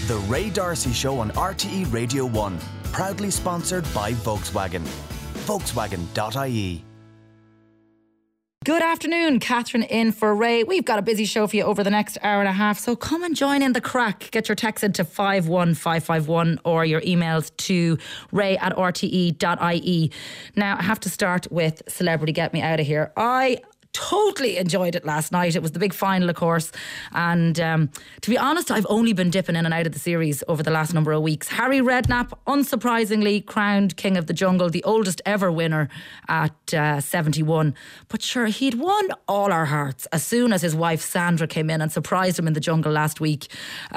The Ray D'Arcy Show on RTE Radio 1. Proudly sponsored by Volkswagen. Volkswagen.ie. Good afternoon, Catherine in for Ray. We've got a busy show for you over the next hour and a half, so come and join in the crack. Get your text into 51551 or your emails to ray@rte.ie. Now, I have to start with Celebrity Get Me Out of Here. I totally enjoyed it last night. It was the big final, of course, and to be honest, I've only been dipping in and out of the series over the last number of weeks. Harry Redknapp, unsurprisingly, crowned King of the Jungle, the oldest ever winner at 71. But sure, he'd won all our hearts as soon as his wife Sandra came in and surprised him in the jungle last week.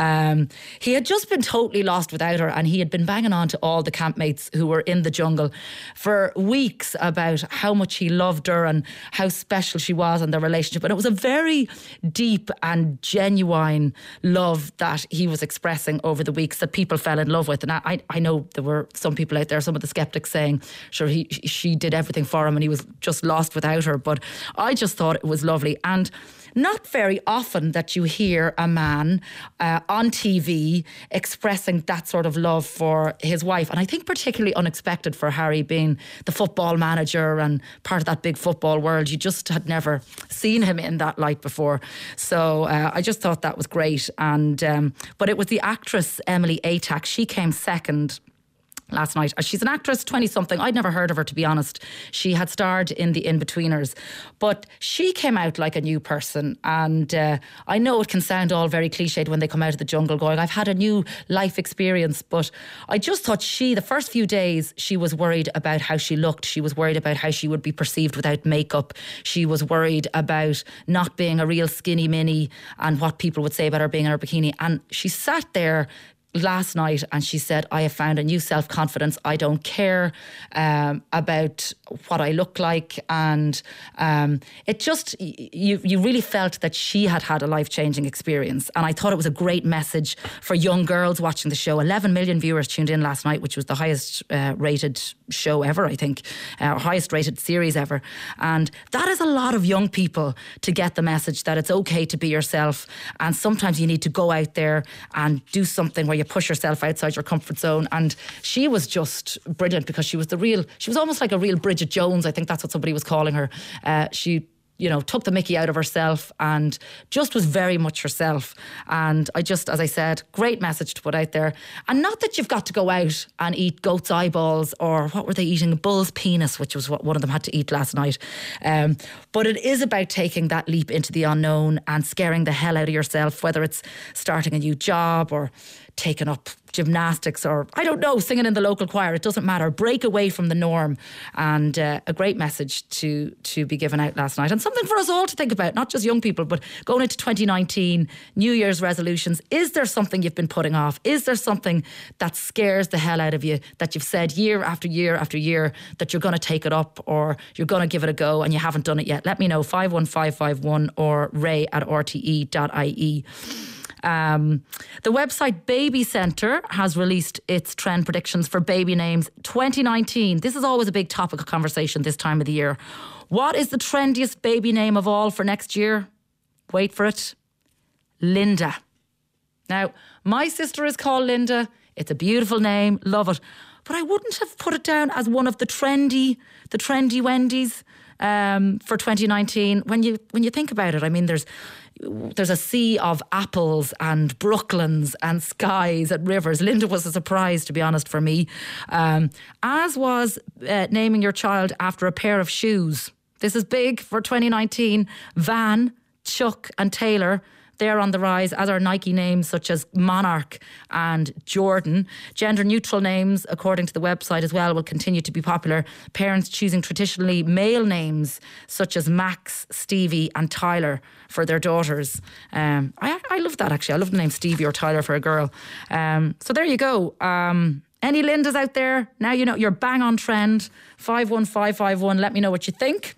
He had just been totally lost without her, and he had been banging on to all the campmates who were in the jungle for weeks about how much he loved her and how special she was in their relationship. And it was a very deep and genuine love that he was expressing over the weeks that people fell in love with. And I know there were some people out there, some of the skeptics saying, sure, she did everything for him and he was just lost without her. But I just thought it was lovely. And not very often that you hear a man on TV expressing that sort of love for his wife. And I think particularly unexpected for Harry, being the football manager and part of that big football world. You just had never seen him in that light before. So I just thought that was great. And but it was the actress Emily Atack. She came second last night. She's an actress, 20-something. I'd never heard of her, to be honest. She had starred in The In-Betweeners. But she came out like a new person. And I know it can sound all very cliched when they come out of the jungle going, I've had a new life experience. But I just thought the first few days, she was worried about how she looked. She was worried about how she would be perceived without makeup. She was worried about not being a real skinny mini and what people would say about her being in her bikini. And she sat there last night and she said, I have found a new self-confidence. I don't care about what I look like. And it just, you really felt that she had had a life-changing experience. And I thought it was a great message for young girls watching the show. 11 million viewers tuned in last night, which was the highest rated show ever, I think, highest rated series ever. And that is a lot of young people to get the message that it's okay to be yourself. And sometimes you need to go out there and do something where you push yourself outside your comfort zone. And she was just brilliant because she was almost like a real Bridget Jones. I think that's what somebody was calling her. She took the mickey out of herself and just was very much herself. And I just, as I said, great message to put out there. And not that you've got to go out and eat goat's eyeballs or what were they eating? Bull's penis, which was what one of them had to eat last night. But it is about taking that leap into the unknown and scaring the hell out of yourself, whether it's starting a new job or taking up gymnastics or, I don't know, singing in the local choir. It doesn't matter. Break away from the norm. And a great message to be given out last night. And something for us all to think about, not just young people, but going into 2019, New Year's resolutions. Is there something you've been putting off? Is there something that scares the hell out of you that you've said year after year after year that you're going to take it up or you're going to give it a go and you haven't done it yet? Let me know, 51551 or ray@rte.ie. The website Baby Centre has released its trend predictions for baby names 2019. This is always a big topic of conversation this time of the year. What is the trendiest baby name of all for next year? Wait for it. Linda. Now, my sister is called Linda. It's a beautiful name. Love it. But I wouldn't have put it down as one of the trendy Wendy's for 2019. When you think about it, I mean, there's a sea of apples and Brooklyns and skies and rivers. Linda was a surprise, to be honest, for me. As was naming your child after a pair of shoes. This is big for 2019. Van, Chuck and Taylor, they're on the rise, as are Nike names such as Monarch and Jordan. Gender-neutral names, according to the website as well, will continue to be popular. Parents choosing traditionally male names such as Max, Stevie and Tyler for their daughters. I love that, actually. I love the name Stevie or Tyler for a girl. So there you go. Any Lindas out there? Now you know you're bang on trend. 51551, let me know what you think.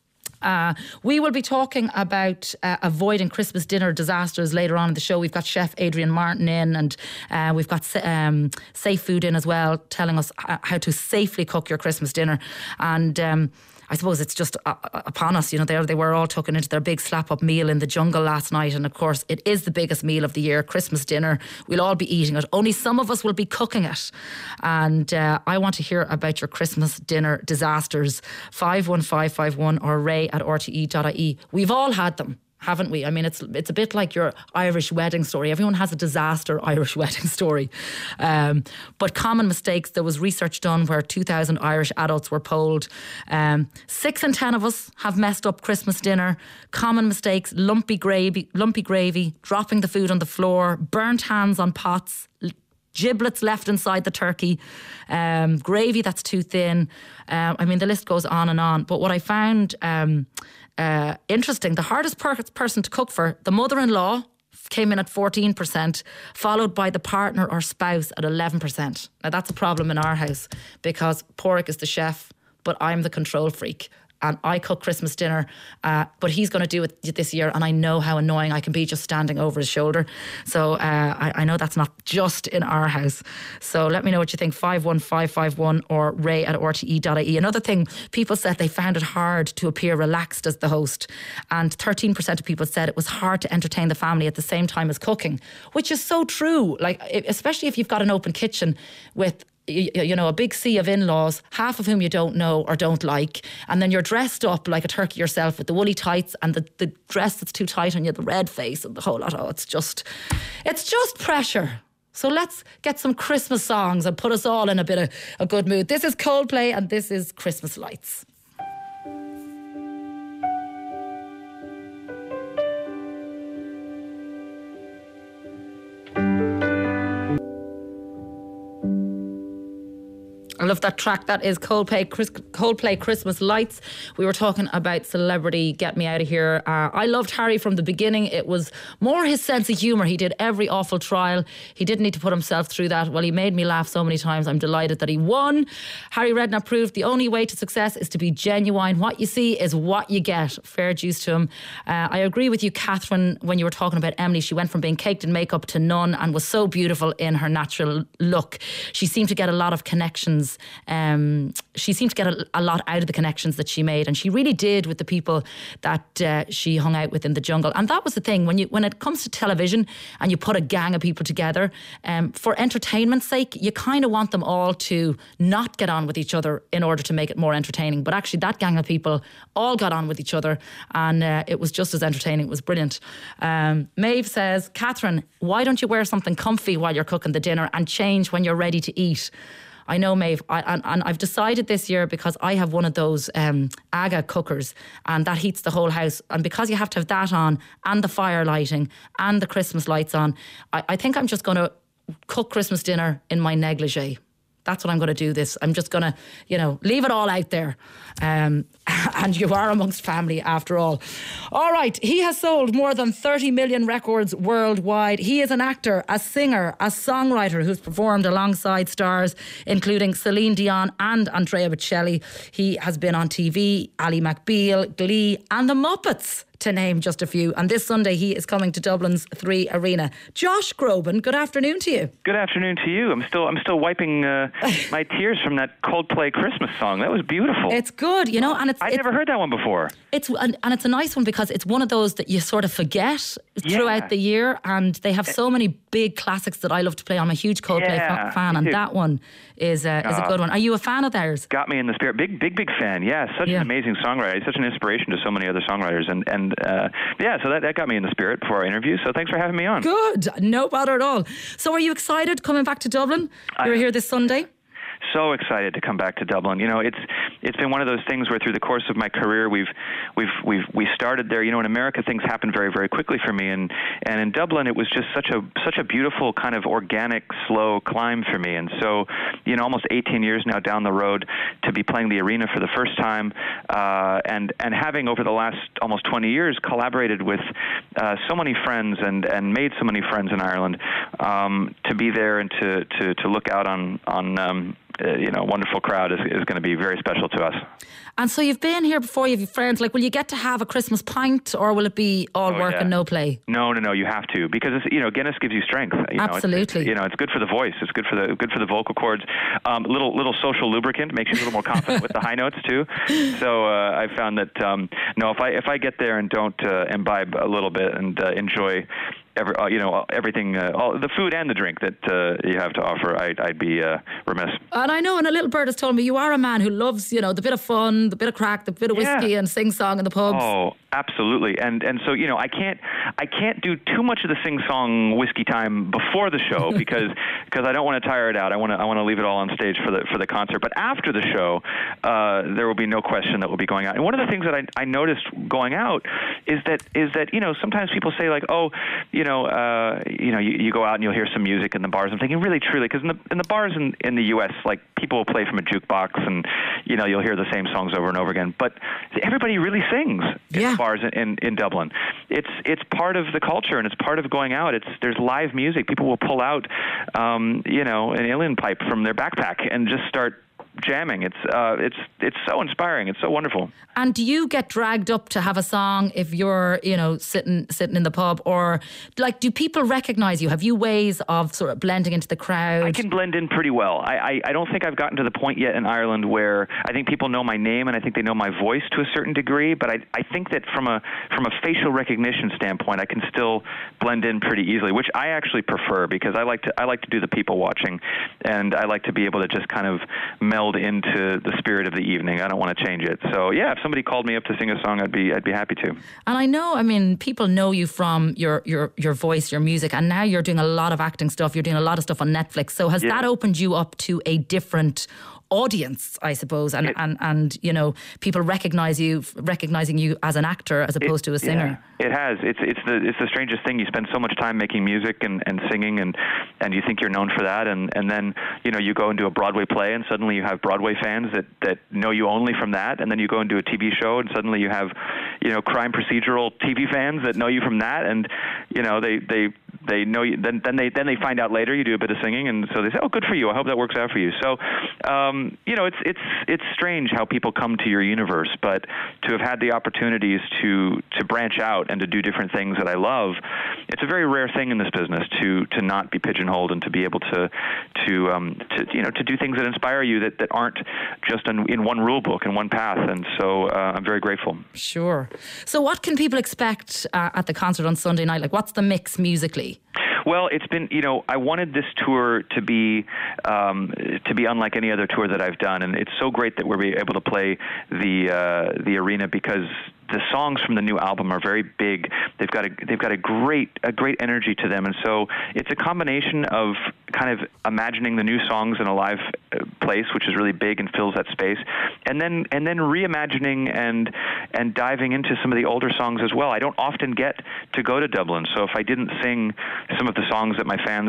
We will be talking about avoiding Christmas dinner disasters later on in the show. We've got Chef Adrian Martin in, and we've got Safe Food in as well, telling us how to safely cook your Christmas dinner. And I suppose it's just upon us. You know, they were all tucking into their big slap-up meal in the jungle last night. And of course, it is the biggest meal of the year, Christmas dinner. We'll all be eating it. Only some of us will be cooking it. And I want to hear about your Christmas dinner disasters. 51551 or ray@rte.ie. We've all had them, haven't we? I mean, it's a bit like your Irish wedding story. Everyone has a disaster Irish wedding story. But common mistakes, there was research done where 2,000 Irish adults were polled. 6 in 10 of us have messed up Christmas dinner. Common mistakes, lumpy gravy, dropping the food on the floor, burnt hands on pots, giblets left inside the turkey, gravy that's too thin. I mean, the list goes on and on. But what I found interesting, the hardest person to cook for, the mother-in-law, came in at 14%, followed by the partner or spouse at 11%. Now, that's a problem in our house because Porrick is the chef, but I'm the control freak. And I cook Christmas dinner, but he's going to do it this year, and I know how annoying I can be just standing over his shoulder. So I know that's not just in our house. So let me know what you think, 51551 or ray@rte.ie. Another thing, people said they found it hard to appear relaxed as the host, and 13% of people said it was hard to entertain the family at the same time as cooking, which is so true. Like, especially if you've got an open kitchen with, you know, a big sea of in-laws, half of whom you don't know or don't like, and then you're dressed up like a turkey yourself with the woolly tights and the dress that's too tight on you, the red face and the whole lot. Oh, it's just pressure. So let's get some Christmas songs and put us all in a bit of a good mood. This is Coldplay and this is Christmas Lights. I love that track. That is Coldplay Christmas Lights. We were talking about celebrity Get Me Out of Here. I loved Harry from the beginning. It was more his sense of humour. He did every awful trial. He didn't need to put himself through that. Well, he made me laugh so many times. I'm delighted that he won. Harry Redknapp proved the only way to success is to be genuine. What you see is what you get. Fair dues to him. I agree with you, Catherine, when you were talking about Emily. She went from being caked in makeup to none and was so beautiful in her natural look. She seemed to get a lot of connections. She seemed to get a lot out of the connections that she made, and she really did with the people that she hung out with in the jungle. And that was the thing, when it comes to television and you put a gang of people together, for entertainment's sake, you kind of want them all to not get on with each other in order to make it more entertaining. But actually that gang of people all got on with each other, and it was just as entertaining. It was brilliant. Maeve says, Catherine, why don't you wear something comfy while you're cooking the dinner and change when you're ready to eat? I know, Maeve, and I've decided this year, because I have one of those AGA cookers, and that heats the whole house. And because you have to have that on, and the fire lighting, and the Christmas lights on, I think I'm just going to cook Christmas dinner in my negligee. That's what I'm going to do this. I'm just going to, leave it all out there. And you are amongst family after all. All right. He has sold more than 30 million records worldwide. He is an actor, a singer, a songwriter who's performed alongside stars including Celine Dion and Andrea Bocelli. He has been on TV, Ally McBeal, Glee and The Muppets, to name just a few. And this Sunday he is coming to Dublin's 3 Arena. Josh Groban, good afternoon to you. Good afternoon to you. I'm still wiping my tears from that Coldplay Christmas song. That was beautiful. It's good, and I'd never heard that one before. It's a nice one because it's one of those that you sort of forget throughout the year, and they have so many big classics that I love to play. I'm a huge Coldplay fan, and that one is a good one. Are you a fan of theirs? Got me in the spirit. Big fan. Yeah, such an amazing songwriter. He's such an inspiration to so many other songwriters, so that got me in the spirit for our interview. So thanks for having me on. Good, no bother at all. So are you excited coming back to Dublin? You're here this Sunday. So excited to come back to Dublin. It's been one of those things where through the course of my career we started there. In America things happen very, very quickly for me, and in Dublin it was just such a beautiful kind of organic, slow climb for me. And so almost 18 years now down the road to be playing the Arena for the first time, and having over the last almost 20 years collaborated with so many friends and made so many friends in Ireland, to be there and to look out on wonderful crowd is going to be very special to us. And so you've been here before, you have friends. Like, will you get to have a Christmas pint, or will it be all work and no play? No, you have to, because it's, Guinness gives you strength. Absolutely. It's good for the voice. It's good for the vocal cords. Little social lubricant, makes you a little more confident with the high notes too. So I found that if I get there and don't imbibe a little bit and enjoy everything, all the food and the drink that you have to offer, I'd be remiss. And I know, and a little bird has told me you are a man who loves, the bit of fun, the bit of crack, the bit of whiskey and sing-song in the pubs. Oh, absolutely. And so, I can't do too much of the sing-song whiskey time before the show because I don't want to tire it out. I want to leave it all on stage for the concert. But after the show, there will be no question that we'll be going out. And one of the things that I noticed going out is that sometimes people say like, you go out and you'll hear some music in the bars. I'm thinking really truly, because in the bars in the U.S., like, people will play from a jukebox and you'll hear the same songs over and over again. But everybody really sings in the bars in Dublin. It's part of the culture, and it's part of going out. There's live music. People will pull out an uilleann pipe from their backpack and just start jamming. It's so inspiring. It's so wonderful. And do you get dragged up to have a song if you're sitting in the pub, or like, do people recognize you? Have you ways of sort of blending into the crowd? I can blend in pretty well. I don't think I've gotten to the point yet in Ireland where I think people know my name and I think they know my voice to a certain degree, but I think that from a facial recognition standpoint, I can still blend in pretty easily, which I actually prefer, because I like to do the people watching, and I like to be able to just kind of meld into the spirit of the evening. I don't want to change it. So yeah, if somebody called me up to sing a song, I'd be happy to. And I know, people know you from your voice, your music, and now you're doing a lot of acting stuff. You're doing a lot of stuff on Netflix. So has that opened you up to a different audience, I suppose, and people recognizing you as an actor as opposed to a singer? It has. It's the strangest thing. You spend so much time making music and singing, and you think you're known for that, and then you go and do a Broadway play, and suddenly you have Broadway fans that know you only from that, and then you go and do a TV show, and suddenly you have crime procedural TV fans that know you from that, and they know you. Then they find out later you do a bit of singing, and so they say, "Oh, good for you. I hope that works out for you." So, it's strange how people come to your universe, but to have had the opportunities to branch out and to do different things that I love, it's a very rare thing in this business to not be pigeonholed and to be able to do things that inspire you that aren't just in one rule book and one path. And so I'm very grateful. Sure. So what can people expect at the concert on Sunday night? Like, what's the mix musically? Well, it's been, I wanted this tour to be unlike any other tour that I've done, and it's so great that we're able to play the arena, because the songs from the new album are very big. They've got a great energy to them, and so it's a combination of kind of imagining the new songs in a live place, which is really big and fills that space, and then reimagining and diving into some of the older songs as well. I don't often get to go to Dublin, so if I didn't sing some of the songs that my fans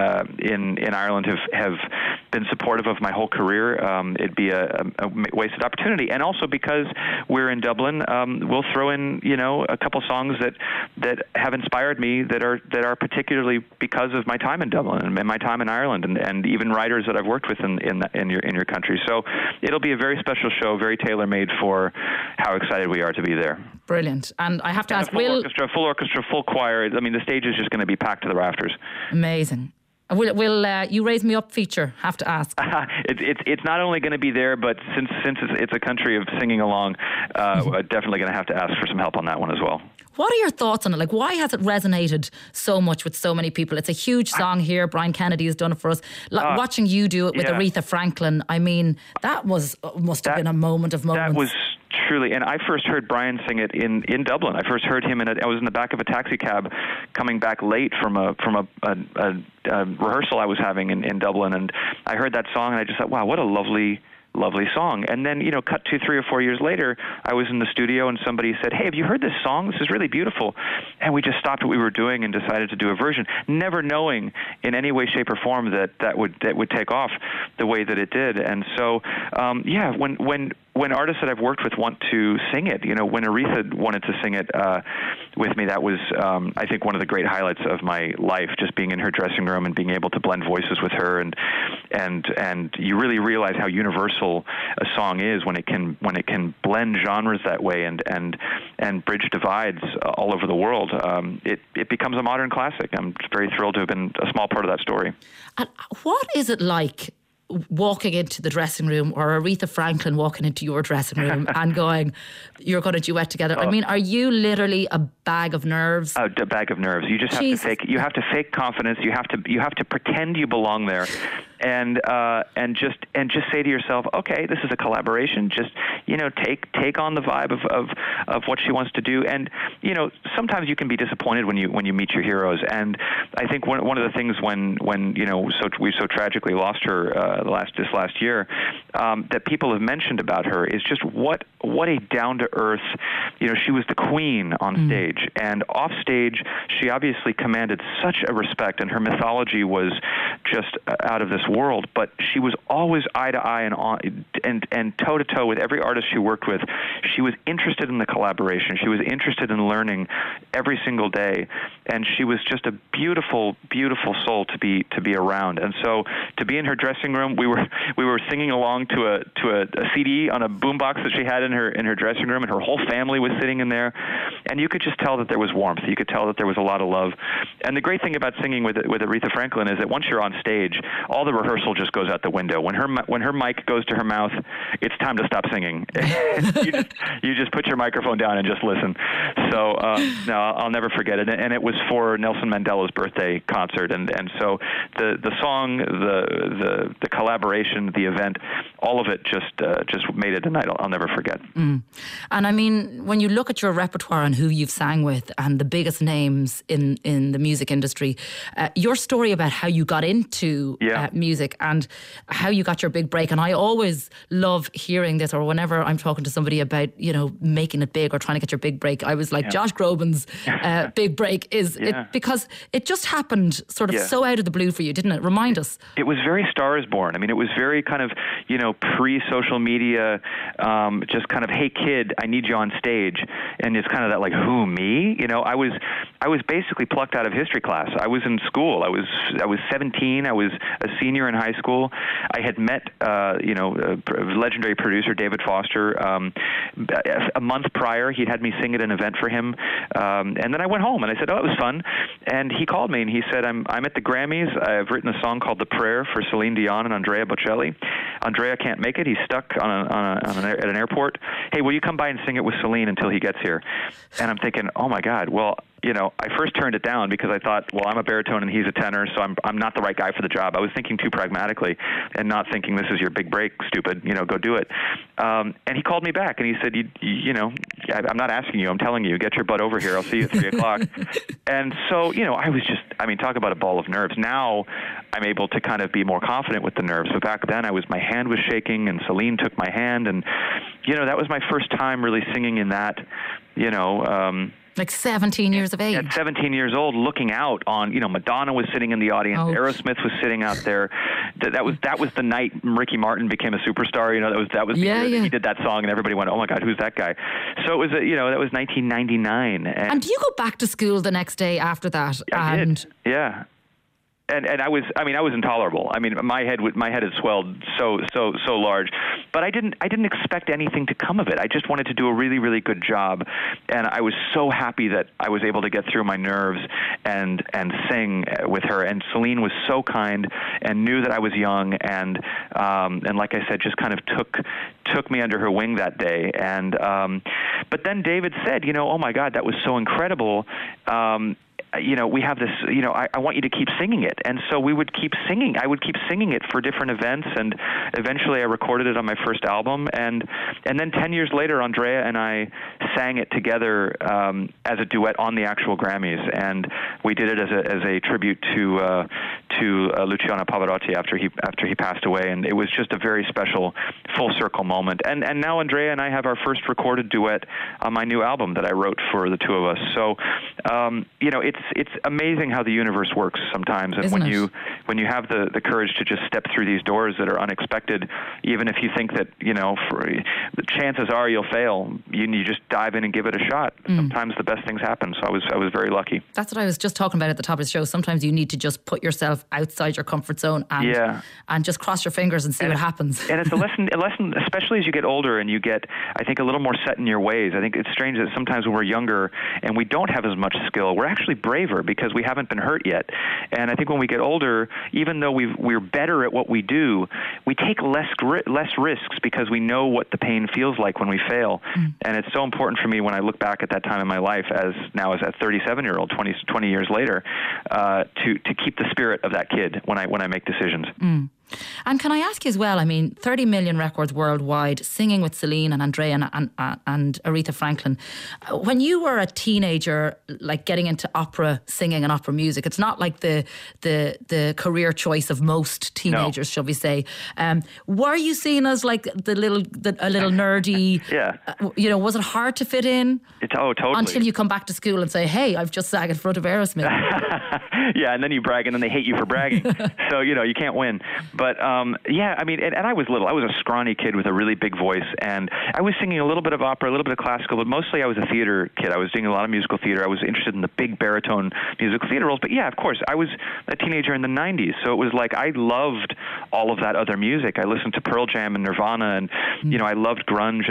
in Ireland have been supportive of my whole career, it'd be a wasted opportunity. And also because we're in Dublin, we'll throw in a couple songs that have inspired me that are particularly because of my time in Dublin and my time in Ireland, and even writers that I've worked with in your country. So it'll be a very special show, very tailor-made for how excited we are to be there. Brilliant. And I have to ask, full orchestra, full choir. I mean, the stage is just going to be packed to the rafters. Amazing. Will You Raise Me Up feature? Have to ask. It's not only going to be there, but since it's a country of singing along, definitely going to have to ask for some help on that one as well. What are your thoughts on it? Like, why has it resonated so much with so many people? It's a huge song here. Brian Kennedy has done it for us. Watching you do it with Aretha Franklin, I mean, that must have been a moment of moments. That was truly, and I first heard Brian sing it in Dublin. I first heard him I was in the back of a taxi cab coming back late from a rehearsal I was having in Dublin, and I heard that song and I just thought, wow, what a lovely song. And then, cut to 3 or 4 years later, I was in the studio and somebody said, hey, have you heard this song? This is really beautiful. And we just stopped what we were doing and decided to do a version, never knowing in any way, shape, or form that would take off the way that it did. And so, when when artists that I've worked with want to sing it, when Aretha wanted to sing it with me, that was, I think, one of the great highlights of my life, just being in her dressing room and being able to blend voices with her, and you really realize how universal a song is when it can blend genres that way and bridge divides all over the world. It becomes a modern classic. I'm very thrilled to have been a small part of that story. And what is it like walking into the dressing room, or Aretha Franklin walking into your dressing room and going, you're going to duet together? I mean, are you literally a bag of nerves? A bag of nerves. You just have to fake. You have to fake confidence. You have to pretend you belong there, and just say to yourself, okay, this is a collaboration. Just take on the vibe of what she wants to do. And sometimes you can be disappointed when you meet your heroes. And I think one of the things when we so tragically lost her this last year, that people have mentioned about her is just what a down to earth. She was the queen on stage, and off stage she obviously commanded such a respect, and her mythology was just out of this world. But she was always eye to eye and toe to toe with every artist she worked with. She was interested in the collaboration. She was interested in learning every single day, and she was just a beautiful, beautiful soul to be around. And so to be in her dressing room, we were singing along to a CD on a boombox that she had in her dressing room, and her whole family was sitting in there, and you could just tell that there was warmth. You could tell that there was a lot of love. And the great thing about singing with Aretha Franklin is that once you're on stage, all the rehearsal just goes out the window. When her mic goes to her mouth, it's time to stop singing. you just put your microphone down and just listen. So no, I'll never forget it. And it was for Nelson Mandela's birthday concert, and so the song, the collaboration, the event, all of it just made it a night I'll never forget. And I mean, when you look at your repertoire and who you've sang with and the biggest names in the music industry, your story about how you got into music and how you got your big break, and I always love hearing this, or whenever I'm talking to somebody about making it big or trying to get your big break, I was like, Josh Groban's big break is it, because it just happened sort of so out of the blue for you, didn't it? Remind us. It was very Star is Born. I mean, it was very kind of pre-social media, just kind of, hey kid, I need you on stage, and it's kind of that like, who, me? I was basically plucked out of history class. I was in school. I was 17. I was a senior in high school. I had met legendary producer David Foster a month prior. He'd had me sing at an event for him, and then I went home and I said, oh, it was fun. And he called me and he said, I'm at the Grammys. I've written a song called The Prayer for Celine Dion and Andrea Bocelli. Andrea can't make it. He's stuck at an airport. Hey, will you come by and sing it with Celine until he gets here? And I'm thinking, oh my God, well, I first turned it down because I thought, well, I'm a baritone and he's a tenor, so I'm not the right guy for the job. I was thinking too pragmatically and not thinking this is your big break, stupid, go do it. And he called me back and he said, I'm not asking you, I'm telling you, get your butt over here. I'll see you at 3 o'clock. And so, I was just, talk about a ball of nerves. Now I'm able to kind of be more confident with the nerves. But back then my hand was shaking and Celine took my hand. And, that was my first time really singing in that, like 17 years of age. At 17 years old, looking out on, Madonna was sitting in the audience. Oh. Aerosmith was sitting out there. That was the night Ricky Martin became a superstar. That was the year that he did that song, and everybody went, "Oh my God, who's that guy?" So it was, that was 1999. And do you go back to school the next day after that? I did. Yeah. And I was intolerable. I mean, my head had swelled so large, but I didn't expect anything to come of it. I just wanted to do a really, really good job, and I was so happy that I was able to get through my nerves and sing with her. And Celine was so kind and knew that I was young, and like I said, just kind of took me under her wing that day. And but then David said, oh my God, that was so incredible. We have this, I want you to keep singing it. And so we would keep singing. I would keep singing it for different events, and eventually I recorded it on my first album. And then 10 years later, Andrea and I sang it together as a duet on the actual Grammys. And we did it as a tribute to Luciano Pavarotti after he passed away. And it was just a very special full circle moment. And now Andrea and I have our first recorded duet on my new album that I wrote for the two of us. So, it's amazing how the universe works sometimes, and when you have the courage to just step through these doors that are unexpected, even if you think that, the chances are you'll fail, you just dive in and give it a shot. Sometimes the best things happen. So I was very lucky. That's what I was just talking about at the top of the show. Sometimes you need to just put yourself outside your comfort zone and just cross your fingers and see what happens. And it's a lesson, especially as you get older and you get, I think, a little more set in your ways. I think it's strange that sometimes when we're younger and we don't have as much skill, we're actually braver because we haven't been hurt yet. And I think when we get older, even though we're better at what we do, we take less risks because we know what the pain feels like when we fail. And it's so important for me when I look back at that time in my life as a 37-year-old, 20 years later, to keep the spirit of that kid when I make decisions. And can I ask you as well, 30 million records worldwide, singing with Celine and Andrea and Aretha Franklin. When you were a teenager, like getting into opera singing and opera music, it's not like the career choice of most teenagers, shall we say. Were you seen as like a little nerdy? Yeah. Was it hard to fit in? Totally. Until you come back to school and say, hey, I've just sang in front of Aerosmith. Yeah, and then you brag and then they hate you for bragging. So, you can't win. But, and I was little. I was a scrawny kid with a really big voice, and I was singing a little bit of opera, a little bit of classical, but mostly I was a theater kid. I was doing a lot of musical theater. I was interested in the big baritone musical theater roles. But yeah, of course, I was a teenager in the 90s, so it was like I loved all of that other music. I listened to Pearl Jam and Nirvana, and, I loved grunge,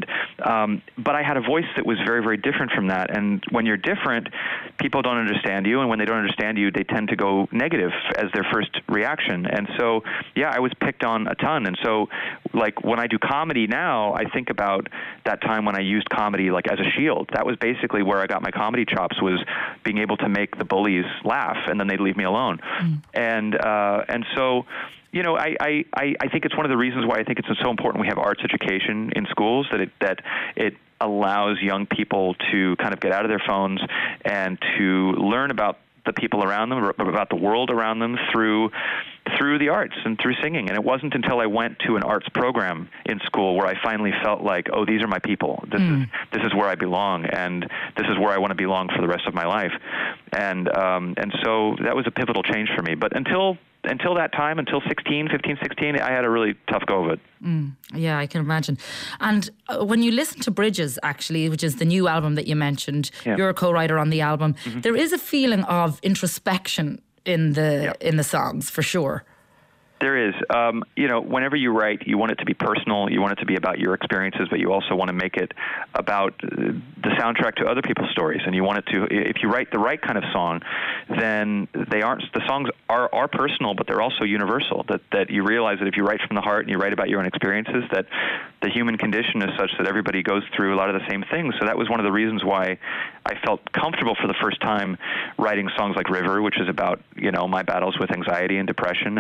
but I had a voice that was very, very different from that. And when you're different, people don't understand you, and when they don't understand you, they tend to go negative as their first reaction. And so, I was picked on a ton. And so, like, when I do comedy now, I think about that time when I used comedy, like, as a shield. That was basically where I got my comedy chops, was being able to make the bullies laugh, and then they'd leave me alone. And so, I think it's one of the reasons why I think it's so important we have arts education in schools, that it allows young people to kind of get out of their phones and to learn about the people around them, about the world around them through the arts and through singing. And it wasn't until I went to an arts program in school where I finally felt like, oh, these are my people. This is where I belong, and this is where I want to belong for the rest of my life. And so that was a pivotal change for me. But until that time, until 15, 16, I had a really tough go of it. Yeah, I can imagine. And when you listen to Bridges, actually, which is the new album that you mentioned, you're a co-writer on the album, there is a feeling of introspection in the songs, for sure. There is. Whenever you write, you want it to be personal. You want it to be about your experiences, but you also want to make it about the soundtrack to other people's stories. And you want it to, if you write the right kind of song, then the songs are personal, but they're also universal. That you realize that if you write from the heart and you write about your own experiences, that the human condition is such that everybody goes through a lot of the same things. So that was one of the reasons why I felt comfortable for the first time writing songs like River, which is about, my battles with anxiety and depression.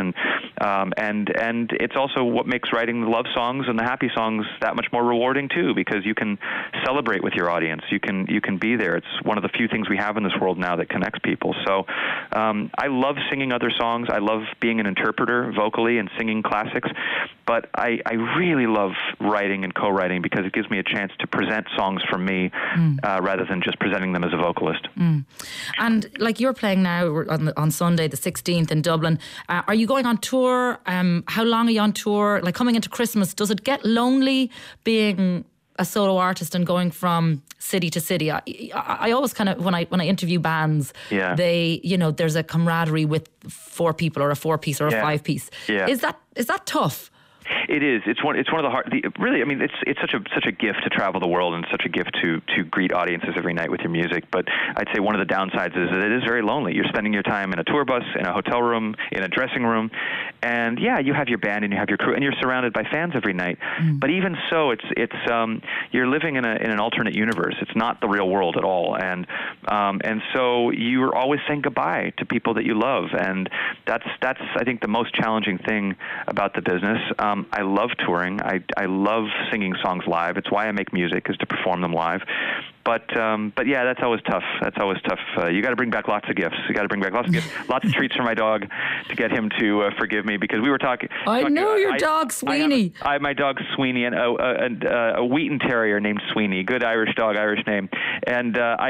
And it's also what makes writing the love songs and the happy songs that much more rewarding too, because you can celebrate with your audience. You can be there. It's one of the few things we have in this world now that connects people. So I love singing other songs. I love being an interpreter vocally and singing classics. But I really love writing and co-writing because it gives me a chance to present songs from me rather than just presenting them as a vocalist. And like you're playing now on Sunday the 16th in Dublin, are you going on tour? How long are you on tour? Like coming into Christmas, does it get lonely being a solo artist and going from city to city? I always kind of, when I interview bands, they, there's a camaraderie with four people or a four-piece or a five-piece. Is that tough? It is. It's one of the hard. Really, I mean, it's such a gift to travel the world and such a gift to greet audiences every night with your music. But I'd say one of the downsides is that it is very lonely. You're spending your time in a tour bus, in a hotel room, in a dressing room, and you have your band and you have your crew, and you're surrounded by fans every night. But even so, it's you're living in an alternate universe. It's not the real world at all, and so you're always saying goodbye to people that you love, and that's I think the most challenging thing about the business. I love touring. I love singing songs live. It's why I make music, is to perform them live. But yeah, that's always tough. You got to bring back lots of gifts. Lots of treats for my dog to get him to forgive me, because we were talking. I know your dog, Sweeney. I have my dog Sweeney, and a Wheaton Terrier named Sweeney. Good Irish dog, Irish name. And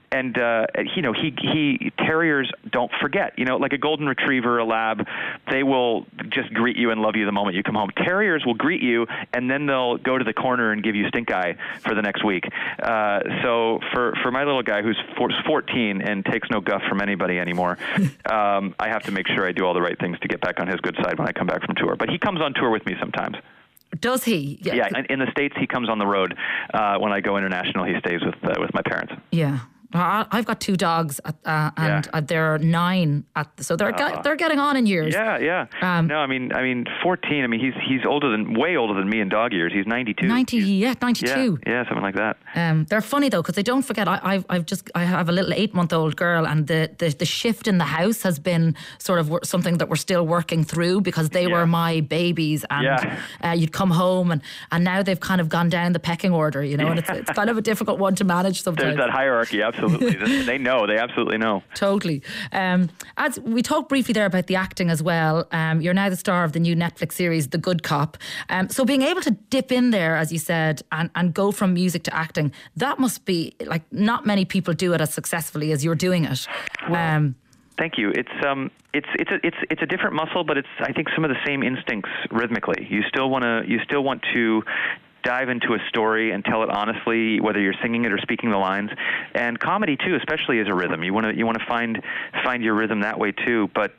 he terriers don't forget. Like a golden retriever, a lab, they will just greet you and love you the moment you come home. Terriers will greet you, and then they'll go to the corner and give you stink eye for the next week. So for my little guy who's 14 and takes no guff from anybody anymore, I have to make sure I do all the right things to get back on his good side when I come back from tour. But he comes on tour with me sometimes. Does he? Yeah, in the States, he comes on the road. When I go international, he stays with my parents. Yeah. I've got 2 dogs, and they're 9. So they're getting on in years. Yeah. No, I mean, 14. I mean, he's way older than me in dog years. He's 92. 92. Yeah, something like that. They're funny though, because they don't forget. I have a little 8-month-old girl, and the shift in the house has been sort of something that we're still working through, because they were my babies, and you'd come home, and now they've kind of gone down the pecking order, and it's kind of a difficult one to manage sometimes. There's that hierarchy. Absolutely. They know. They absolutely know. Totally. As we talked briefly there about the acting as well, you're now the star of the new Netflix series, The Good Cop. So being able to dip in there, as you said, and go from music to acting, that must be, like, not many people do it as successfully as you're doing it. Thank you. It's a different muscle, but it's, I think, some of the same instincts rhythmically. You still want to dive into a story and tell it honestly, whether you're singing it or speaking the lines. And comedy too, especially, is a rhythm. You want to find your rhythm that way too. But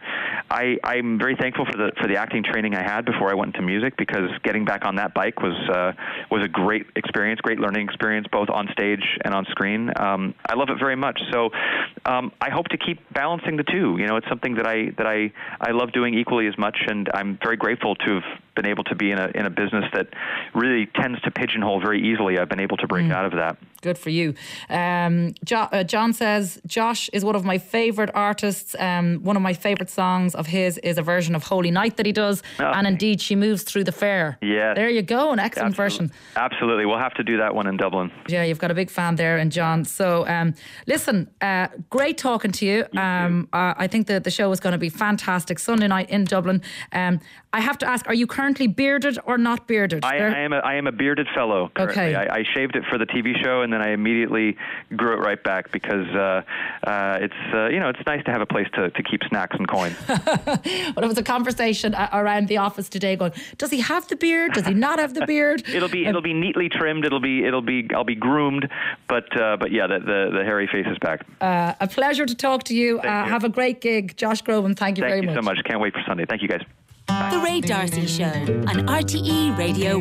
I'm very thankful for the acting training I had before I went into music, because getting back on that bike was a great experience, great learning experience, both on stage and on screen. I love it very much. So I hope to keep balancing the two. It's something that I love doing equally as much, and I'm very grateful to have been able to be in a business that really tends to pigeonhole very easily. I've been able to break out of that. Good for you. John says, Josh is one of my favourite artists. One of my favourite songs of his is a version of Holy Night that he does. And indeed, She Moves Through the Fair. Yeah. There you go, an excellent version. Absolutely. We'll have to do that one in Dublin. Yeah, you've got a big fan there in John. So listen, great talking to you. I think that the show is going to be fantastic. Sunday night in Dublin. I have to ask, are you currently bearded or not bearded? I am a bearded fellow currently. Okay. I shaved it for the TV show, and then I immediately grew it right back, because it's nice to have a place to keep snacks and coins. Well, there was a conversation around the office today going, does he have the beard? Does he not have the beard? It'll be neatly trimmed. I'll be groomed, but yeah, the hairy face is back. A pleasure to talk to you. Have a great gig, Josh Groban. Thank you very much. Thank you so much. Can't wait for Sunday. Thank you, guys. The Ray D'Arcy Show on RTE Radio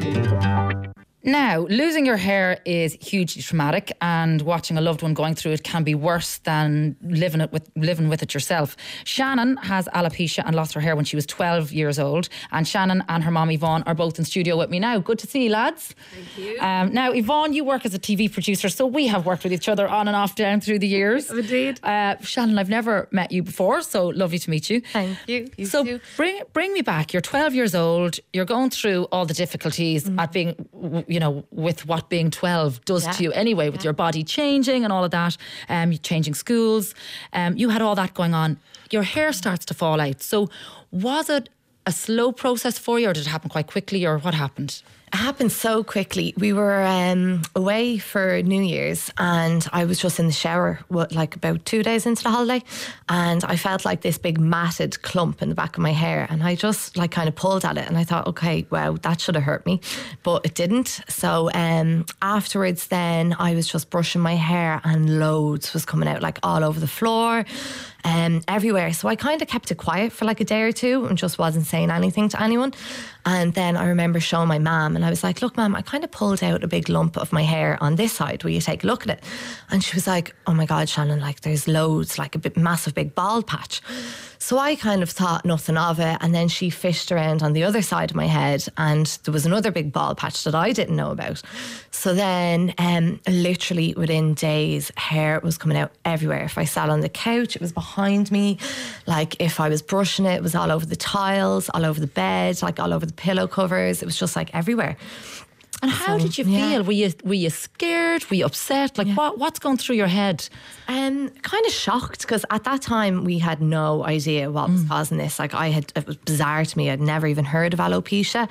1. Now, losing your hair is hugely traumatic, and watching a loved one going through it can be worse than living with it yourself. Shannon has alopecia and lost her hair when she was 12 years old, and Shannon and her mum Yvonne are both in studio with me now. Good to see you, lads. Thank you. Now, Yvonne, you work as a TV producer, so we have worked with each other on and off down through the years. Indeed. Shannon, I've never met you before, so lovely to meet you. Thank you. So bring me back. You're 12 years old. You're going through all the difficulties at being, with what being 12 does to you anyway, with your body changing and all of that, changing schools. You had all that going on. Your hair starts to fall out. So was it a slow process for you, or did it happen quite quickly, or what happened? It happened so quickly. We were away for New Year's, and I was just in the shower like about 2 days into the holiday, and I felt like this big matted clump in the back of my hair, and I just like kind of pulled at it, and I thought, okay, wow, that should have hurt me, but it didn't. So afterwards then I was just brushing my hair, and loads was coming out, like all over the floor, everywhere. So I kind of kept it quiet for like a day or two and just wasn't saying anything to anyone. And then I remember showing my mum, and I was like, look, Mum, I kind of pulled out a big lump of my hair on this side. Will you take a look at it? And she was like, oh my God, Shannon, like there's loads, like a massive big bald patch. So I kind of thought nothing of it, and then she fished around on the other side of my head, and there was another big bald patch that I didn't know about. So then literally within days, hair was coming out everywhere. If I sat on the couch, it was behind me. Like if I was brushing it, it was all over the tiles, all over the bed, like all over the pillow covers. It was just like everywhere. And how did you feel? Were you scared? Were you upset? Like what's going through your head? Kind of shocked, because at that time we had no idea what was causing this. Like it was bizarre to me. I'd never even heard of alopecia.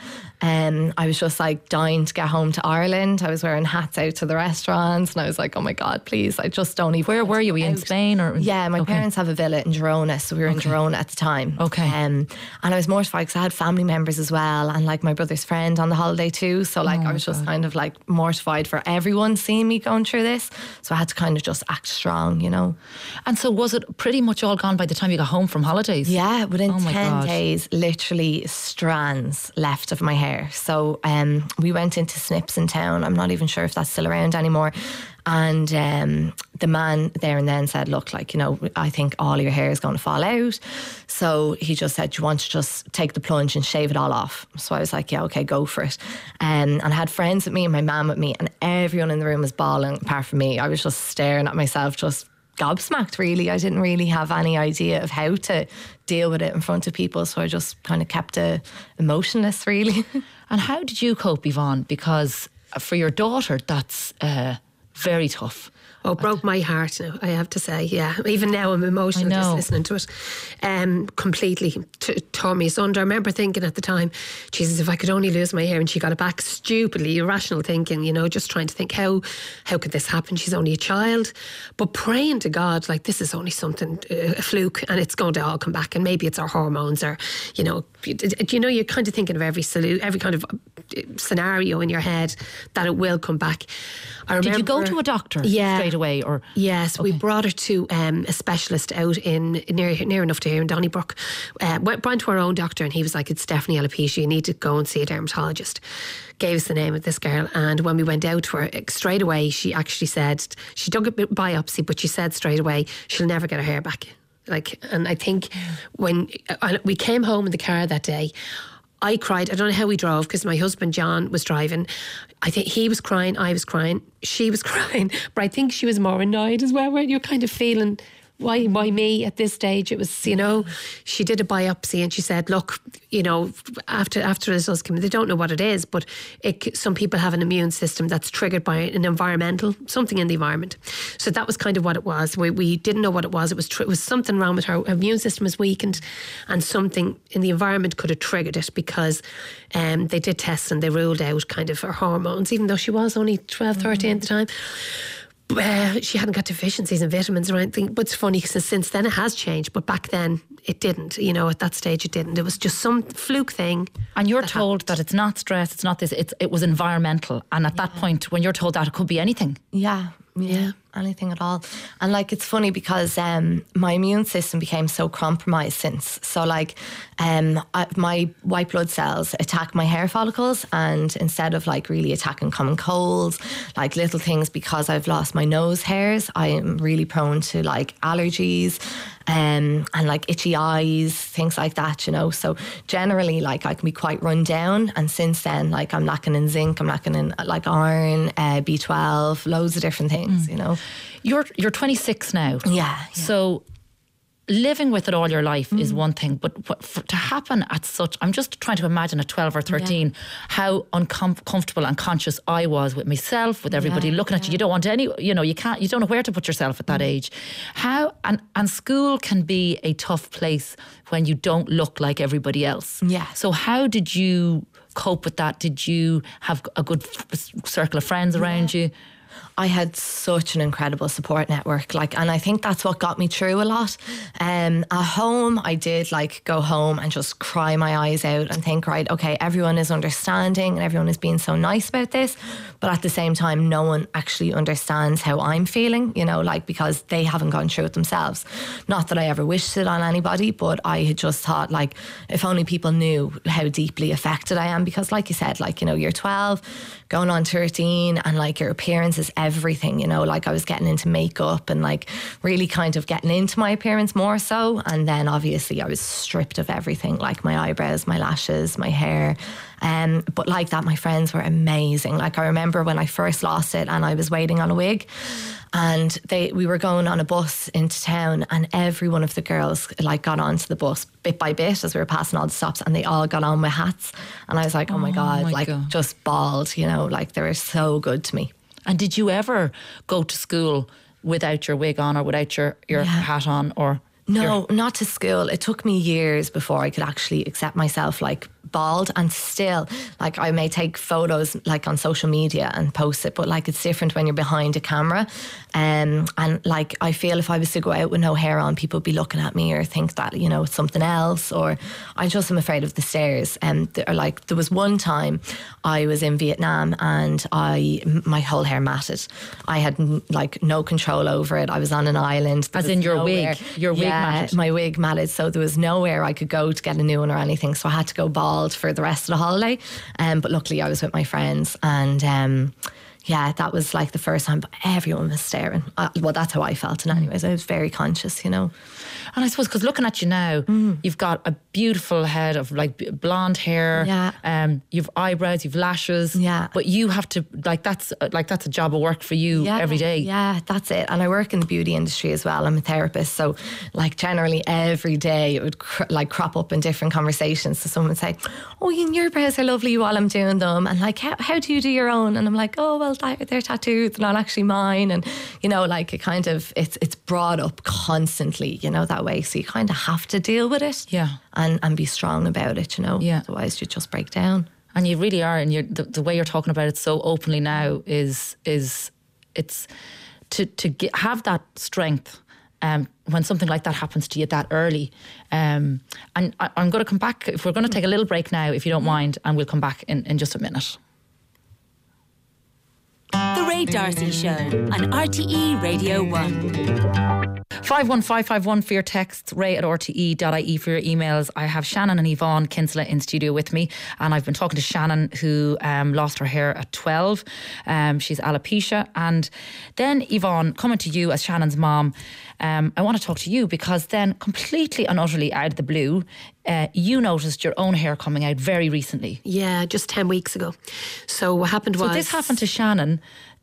I was just like dying to get home to Ireland. I was wearing hats out to the restaurants, and I was like, oh my God, please, I just don't even. Where were you? Were you in Spain or? Yeah, my parents have a villa in Girona, so we were in Girona at the time. Okay. And I was mortified because I had family members as well, and like my brother's friend on the holiday too. So like I was just kind of like mortified for everyone seeing me going through this. So I had to kind of just act strong, you know. And so was it pretty much all gone by the time you got home from holidays? Yeah, within 10 days, literally strands left of my hair. So we went into Snips in town. I'm not even sure if that's still around anymore. And the man there and then said, look, like, you know, I think all your hair is going to fall out. So he just said, do you want to just take the plunge and shave it all off? So I was like, yeah, okay, go for it. And I had friends with me and my mum with me, and everyone in the room was bawling apart from me. I was just staring at myself, just gobsmacked, really. I didn't really have any idea of how to deal with it in front of people. So I just kind of kept emotionless, really. And how did you cope, Yvonne? Because for your daughter, that's very tough. Oh, broke my heart now, I have to say, yeah. Even now I'm emotional just listening to it. Completely tore me asunder. I remember thinking at the time, Jesus, if I could only lose my hair, and she got it back stupidly, irrational thinking, you know, just trying to think, how could this happen? She's only a child. But praying to God, like, this is only something, a fluke, and it's going to all come back, and maybe it's our hormones, or, you know, you're kind of thinking of every kind of scenario in your head that it will come back. I remember, did you go to a doctor straight away? Or yes, we brought her to a specialist out in near enough to here in Donnybrook. Went to our own doctor, and he was like, it's definitely alopecia, you need to go and see a dermatologist. Gave us the name of this girl, and when we went out to her, straight away she actually said, she took a biopsy, but she said straight away she'll never get her hair back. Like, and I think when we came home in the car that day, I cried. I don't know how we drove, because my husband John was driving. I think he was crying, I was crying, she was crying, but I think she was more annoyed as well, weren't you? Kind of feeling, why me at this stage? It was, you know, she did a biopsy and she said, look, you know, after the results came in, they don't know what it is, but some people have an immune system that's triggered by something in the environment. So that was kind of what it was. We didn't know what it was. It was something wrong with her immune system was weakened, and something in the environment could have triggered it, because they did tests and they ruled out kind of her hormones, even though she was only 12, 13 at the time. She hadn't got deficiencies in vitamins or anything. But it's funny, because since then it has changed, but back then it didn't. You know, at that stage it didn't. It was just some fluke thing. And you're told that it's not stress, it's not this, it was environmental. And at that point, when you're told that, it could be anything. Yeah, anything at all. And like, it's funny because my immune system became so compromised since. So like my white blood cells attack my hair follicles, and instead of like really attacking common colds, like little things, because I've lost my nose hairs, I am really prone to like allergies and like itchy eyes, things like that, you know. So generally, like, I can be quite run down, and since then, like, I'm lacking in zinc, I'm lacking in like iron, B12, loads of different things, you know. You're 26 now. Yeah. So living with it all your life is one thing, but to happen at such, I'm just trying to imagine at 12 or 13 how uncomfortable and conscious I was with myself, with everybody looking at you. You don't want any, you know, you don't know where to put yourself at that age. How, and school can be a tough place when you don't look like everybody else. Yeah. So how did you cope with that? Did you have a good circle of friends around you? I had such an incredible support network, like, and I think that's what got me through a lot. At home, I did like go home and just cry my eyes out and think, right, okay, everyone is understanding and everyone is being so nice about this, but at the same time, no one actually understands how I'm feeling, you know, like, because they haven't gone through it themselves. Not that I ever wished it on anybody, but I had just thought, like, if only people knew how deeply affected I am, because like you said, like, you know, you're 12 going on 13 and like your appearance is everything, you know, like I was getting into makeup and like really kind of getting into my appearance more so. And then obviously I was stripped of everything, like my eyebrows, my lashes, my hair. But like that, my friends were amazing. Like I remember when I first lost it and I was waiting on a wig, and we were going on a bus into town, and every one of the girls like got onto the bus bit by bit as we were passing all the stops, and they all got on with hats. And I was like, oh my God, just bawled, you know, like they were so good to me. And did you ever go to school without your wig on or without your hat on? Or no, not to school. It took me years before I could actually accept myself like bald, and still like I may take photos like on social media and post it, but like it's different when you're behind a camera. And like I feel if I was to go out with no hair on, people would be looking at me or think that, you know, it's something else, or I just am afraid of the stares. And like there was one time I was in Vietnam and my whole hair matted. I had like no control over it. I was on an island. As in your wig matted? My wig matted, so there was nowhere I could go to get a new one or anything, so I had to go bald for the rest of the holiday. But luckily I was with my friends, and that was like the first time, but everyone was staring. Well, that's how I felt, and anyways I was very conscious, you know. And I suppose because looking at you now, you've got a beautiful head of like blonde hair, you've eyebrows, you've lashes, but you have to that's a job of work for you every day. Yeah, that's it. And I work in the beauty industry as well. I'm a therapist, so like generally every day it would crop up in different conversations. So someone would say, oh, your brows are lovely while I'm doing them, and like how do you do your own? And I'm like, oh well, they're tattoos, they're not actually mine. And you know, like it kind of it's brought up constantly, you know, that way. So you kind of have to deal with it, and be strong about it, you know. Otherwise you just break down. And you really are, and the way you're talking about it so openly now is it's to have that strength when something like that happens to you that early. And I'm going to come back. If we're going to take a little break now, if you don't mind, and we'll come back in just a minute. The Ray D'Arcy Show on RTE Radio 1. 51551 for your texts, ray@rte.ie for your emails. I have Shannon and Yvonne Kinsella in studio with me, and I've been talking to Shannon, who lost her hair at 12. She's alopecia. And then Yvonne, coming to you as Shannon's mom, I want to talk to you because then completely and utterly out of the blue, you noticed your own hair coming out very recently. Yeah, just 10 weeks ago. So what happened was... So this happened to Shannon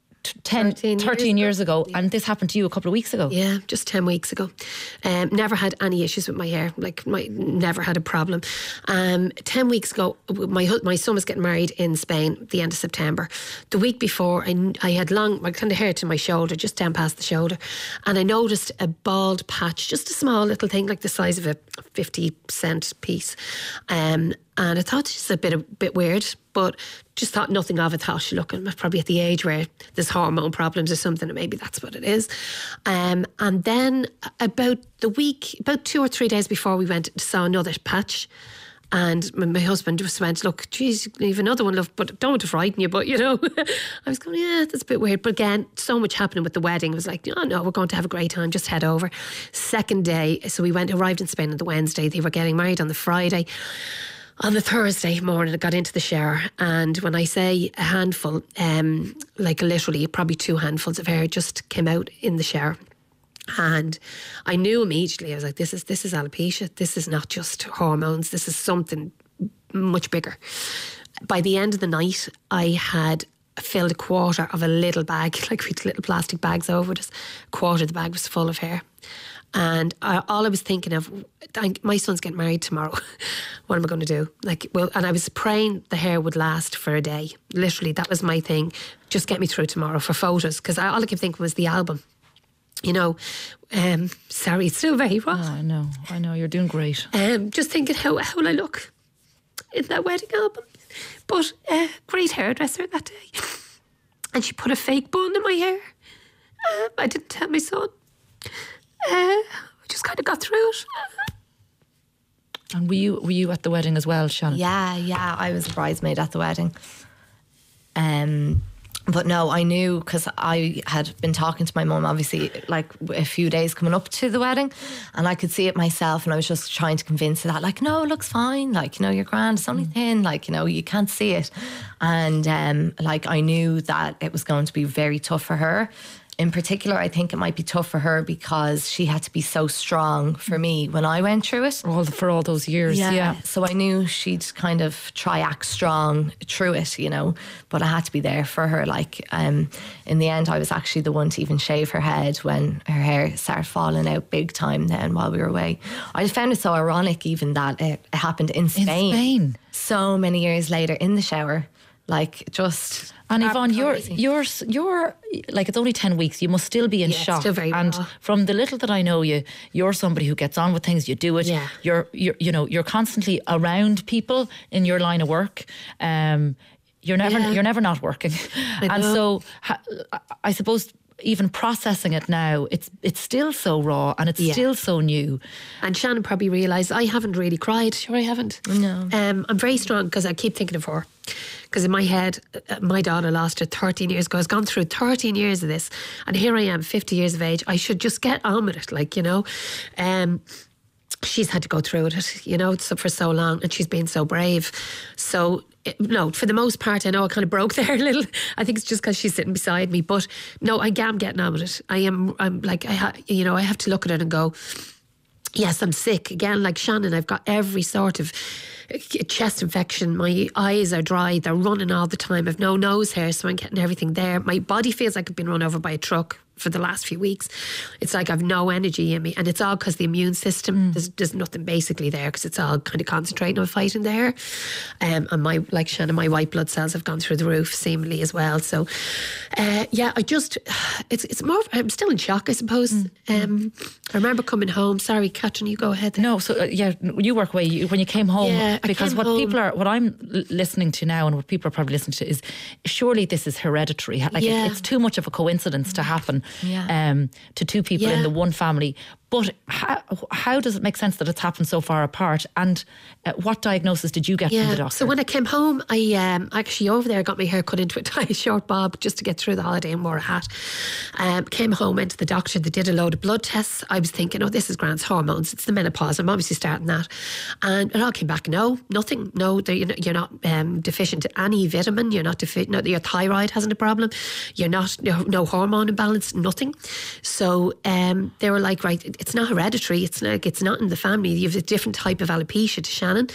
13 years ago, and this happened to you a couple of weeks ago. Yeah, just 10 weeks ago. Never had any issues with my hair, never had a problem. 10 weeks ago, my son was getting married in Spain at the end of September. The week before, I had my kind of hair to my shoulder, just down past the shoulder, and I noticed a bald patch, just a small little thing like the size of a 50-cent piece. And I thought it's a bit weird, but just thought nothing of it. Thought, look, I'm probably at the age where there's hormone problems or something, and maybe that's what it is. And then about 2 or 3 days before, we went saw another patch. And my husband just went, look, geez, you have another one, love, but don't want to frighten you, but you know. I was going, yeah, that's a bit weird. But again, so much happening with the wedding. It was like, oh no, we're going to have a great time, just head over. Second day, so we arrived in Spain on the Wednesday. They were getting married on the Friday. On the Thursday morning, I got into the shower, and when I say a handful, like literally probably 2 handfuls of hair just came out in the shower. And I knew immediately, I was like, this is alopecia. This is not just hormones. This is something much bigger. By the end of the night, I had filled a quarter of a little bag, like we had little plastic bags over us. A quarter of the bag was full of hair. And all I was thinking of, my son's getting married tomorrow. What am I going to do? And I was praying the hair would last for a day. Literally, that was my thing. Just get me through tomorrow for photos. Because all I kept thinking was the album. You know, sorry, it's still very raw. Oh, I know, you're doing great. Just thinking, how will I look in that wedding album? But great hairdresser that day. And she put a fake bun in my hair. I didn't tell my son. I just kind of got through it. And were you at the wedding as well, Shannon? Yeah, I was a bridesmaid at the wedding. But no, I knew, because I had been talking to my mum, obviously, like a few days coming up to the wedding, and I could see it myself, and I was just trying to convince her that, like, no, it looks fine, like, you know, you're grand, it's only thin, like, you know, you can't see it. And like, I knew that it was going to be very tough for her. In particular, I think it might be tough for her because she had to be so strong for me when I went through it. For all those years, yeah. So I knew she'd kind of try act strong through it, you know, but I had to be there for her. Like, in the end, I was actually the one to even shave her head when her hair started falling out big time then while we were away. I just found it so ironic even that it happened in Spain. In Spain? So many years later in the shower. Like, just... And Yvonne, you're like, it's only 10 weeks. You must still be in shock. Still very and raw. From the little that I know you, you're somebody who gets on with things. You do it. Yeah. You're constantly around people in your line of work. You're never not working. And so I suppose even processing it now, it's still so raw and it's still so new. And Shannon probably realised I haven't really cried. Sure, I haven't. No. I'm very strong because I keep thinking of her. Because in my head, my daughter lost her 13 years ago. I've gone through 13 years of this. And here I am, 50 years of age. I should just get on with it, like, you know. She's had to go through it, you know, for so long. And she's been so brave. So... No, for the most part, I know I kind of broke there a little. I think it's just because she's sitting beside me. But no, I am getting on with it. I'm like, I have to look at it and go, yes, I'm sick. Again, like Shannon, I've got every sort of chest infection. My eyes are dry. They're running all the time. I've no nose hair, so I'm getting everything there. My body feels like I've been run over by a truck for the last few weeks. It's like I've no energy in me, and it's all because the immune system, there's nothing basically there because it's all kind of concentrating on fighting there. And like Shannon, my white blood cells have gone through the roof seemingly as well. So it's more, I'm still in shock, I suppose. I remember coming home. Sorry, Catherine, you go ahead then. No, so you work away when you came home, because what I'm listening to now and what people are probably listening to is, surely this is hereditary. Like, it's too much of a coincidence to happen to two people in the one family. But how does it make sense that it's happened so far apart? And what diagnosis did you get from the doctor? So when I came home, I actually over there got my hair cut into a short bob just to get through the holiday and wore a hat. Came home, went to the doctor. They did a load of blood tests. I was thinking, oh, this is Grant's hormones. It's the menopause. I'm obviously starting that. And it all came back, no, nothing. No, you're not deficient in any vitamin. You're not deficient. No, your thyroid hasn't a problem. You're not, no hormone imbalance, nothing. So they were like, right, it's not hereditary. It's not in the family. You have a different type of alopecia to Shannon.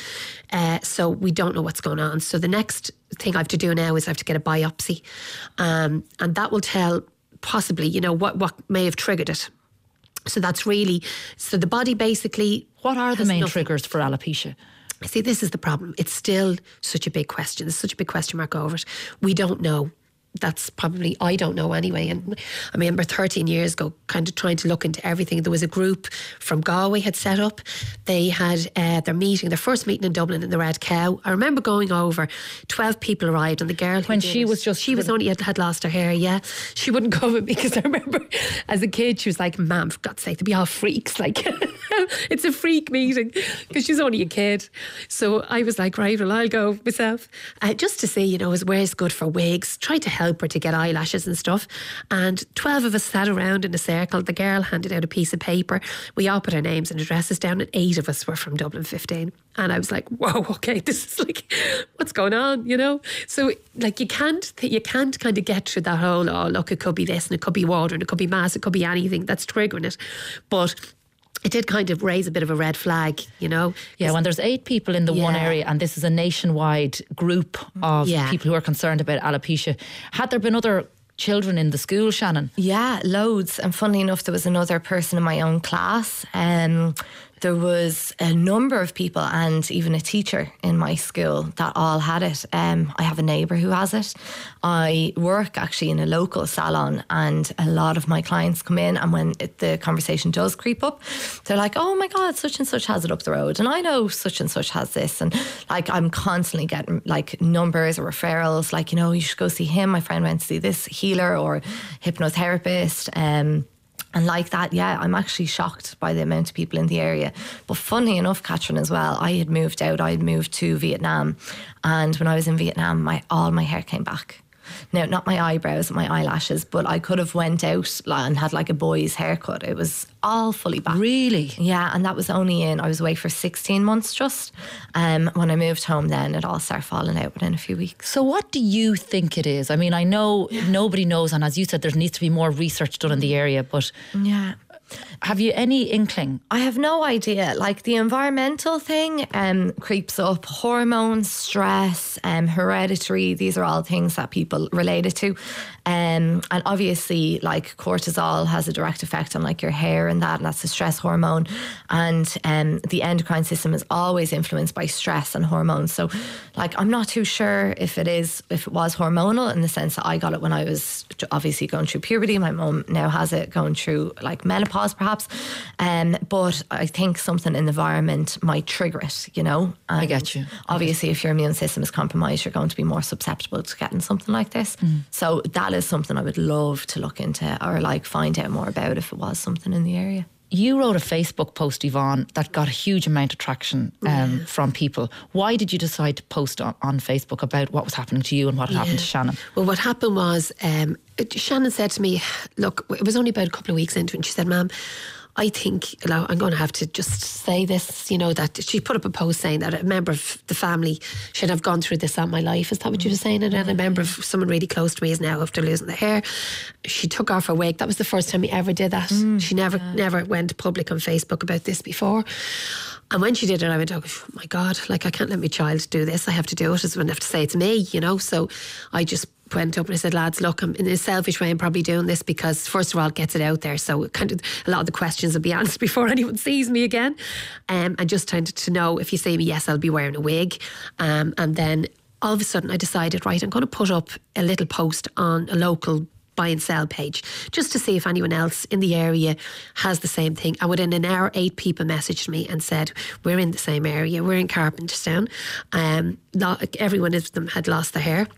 So we don't know what's going on. So the next thing I have to do now is I have to get a biopsy. And that will tell possibly, you know, what may have triggered it. So that's really, so the body basically... What are the main triggers for alopecia? See, this is the problem. It's still such a big question. There's such a big question mark over it. We don't know. That's probably, I don't know anyway. And I remember 13 years ago kind of trying to look into everything. There was a group from Galway had set up. They had their first meeting in Dublin in the Red Cow. I remember going over, 12 people arrived, and the girl when she was only had lost her hair, she wouldn't go with me because I remember as a kid she was like, "Ma'am, for God's sake, they'll be all freaks, like it's a freak meeting," because she's only a kid. So I was like, right, well, I'll go myself, just to see, you know, where's good for wigs, try to help her to get eyelashes and stuff. And 12 of us sat around in a circle. The girl handed out a piece of paper. We all put our names and addresses down, and 8 of us were from Dublin 15. And I was like, whoa, okay, this is like, what's going on, you know? So like you can't kind of get through that whole, oh look, it could be this and it could be water and it could be mass, it could be anything that's triggering it. But it did kind of raise a bit of a red flag, you know. Yeah, when there's 8 people in the one area, and this is a nationwide group of people who are concerned about alopecia. Had there been other children in the school, Shannon? Yeah, loads. And funnily enough, there was another person in my own class. There was a number of people and even a teacher in my school that all had it. I have a neighbour who has it. I work actually in a local salon, and a lot of my clients come in, and when the conversation does creep up, they're like, oh my God, such and such has it up the road, and I know such and such has this. And like, I'm constantly getting like numbers or referrals, like, you know, you should go see him. My friend went to see this healer or hypnotherapist. And like that, I'm actually shocked by the amount of people in the area. But funny enough, Catherine, as well, I had moved out. I had moved to Vietnam. And when I was in Vietnam, all my hair came back. Now, not my eyebrows, my eyelashes, but I could have went out and had like a boy's haircut. It was all fully back. Really? Yeah, and that was only I was away for 16 months just. When I moved home then, it all started falling out within a few weeks. So what do you think it is? I mean, I know nobody knows, and as you said, there needs to be more research done in the area, but yeah. Have you any inkling? I have no idea. Like the environmental thing creeps up, hormones, stress, hereditary. These are all things that people relate it to. And obviously, like cortisol has a direct effect on like your hair and that's the stress hormone. And the endocrine system is always influenced by stress and hormones. So, like, I'm not too sure if it was hormonal in the sense that I got it when I was obviously going through puberty. My mum now has it going through like menopause, perhaps. But I think something in the environment might trigger it, you know. I get you. Obviously, if your immune system is compromised, you're going to be more susceptible to getting something like this. So that is something I would love to look into or like find out more about if it was something in the area. You wrote a Facebook post, Yvonne, that got a huge amount of traction from people. Why did you decide to post on Facebook about what was happening to you and what had happened to Shannon? Well, what happened was Shannon said to me, look, it was only about a couple of weeks into it, and she said, Ma'am, I think I'm going to have to just say this, you know, that she put up a post saying that a member of the family should have gone through this all my life. Is that what you were saying? And a member of someone really close to me is now after losing the hair. She took off her wig. That was the first time we ever did that. She never went public on Facebook about this before. And when she did it, I went, oh my God, like I can't let my child do this. I have to do it. I wouldn't have to say it to me, you know. So I just went up and I said, lads, look, I'm in a selfish way, I'm probably doing this because first of all it gets it out there, so kind of a lot of the questions will be answered before anyone sees me again, and just trying to know, if you see me, yes, I'll be wearing a wig, and then all of a sudden I decided, right, I'm going to put up a little post on a local buy and sell page just to see if anyone else in the area has the same thing. And within an hour, 8 people messaged me and said, we're in the same area, we're in Carpenterstown. Everyone of them had lost their hair.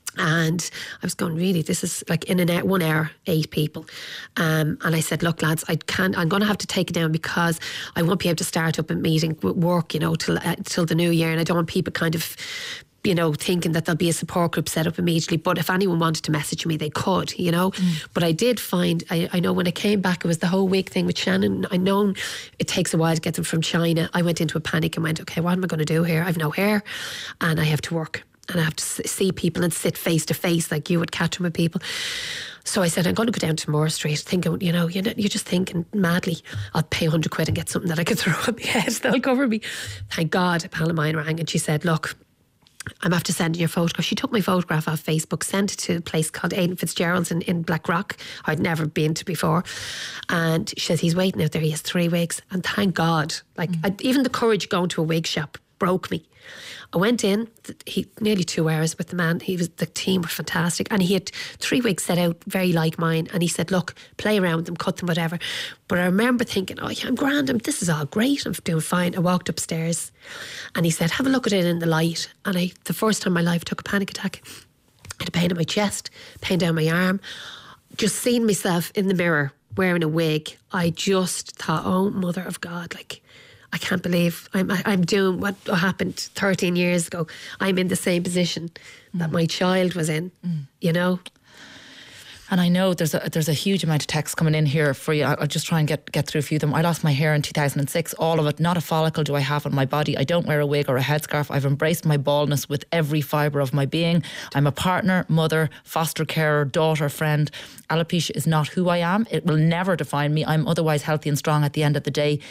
And I was going, really, this is like in 1 hour, 8 people. And I said, look, lads, I'm going to have to take it down because I won't be able to start up a meeting with work, you know, till the new year. And I don't want people kind of, you know, thinking that there'll be a support group set up immediately. But if anyone wanted to message me, they could, you know. But I did find, I know when I came back, it was the whole wig thing with Shannon. I know it takes a while to get them from China. I went into a panic and went, okay, what am I going to do here? I've no hair and I have to work. And I have to see people and sit face to face like you would catch them with people. So I said, I'm going to go down to Moore Street, thinking, you're just thinking madly, I'll pay 100 quid and get something that I can throw on my head that'll cover me. Thank God, a pal of mine rang and she said, look, I'm after sending your photograph. She took my photograph off Facebook, sent it to a place called Aidan Fitzgerald's in Blackrock. I'd never been to before. And she says, he's waiting out there. He has 3 wigs. And thank God, like even the courage going to a wig shop broke me. I went in, nearly 2 hours with the man. The team were fantastic. And he had 3 wigs set out very like mine. And he said, look, play around with them, cut them, whatever. But I remember thinking, oh yeah, I'm grand. This is all great. I'm doing fine. I walked upstairs and he said, have a look at it in the light. And the first time in my life, took a panic attack. I had a pain in my chest, pain down my arm. Just seeing myself in the mirror wearing a wig, I just thought, oh, mother of God, like, I can't believe I'm doing what happened 13 years ago. I'm in the same position that my child was in, you know. And I know there's a huge amount of text coming in here for you. I'll just try and get through a few of them. I lost my hair in 2006, all of it. Not a follicle do I have on my body. I don't wear a wig or a headscarf. I've embraced my baldness with every fibre of my being. I'm a partner, mother, foster carer, daughter, friend. Alopecia is not who I am. It will never define me. I'm otherwise healthy and strong at the end of the day.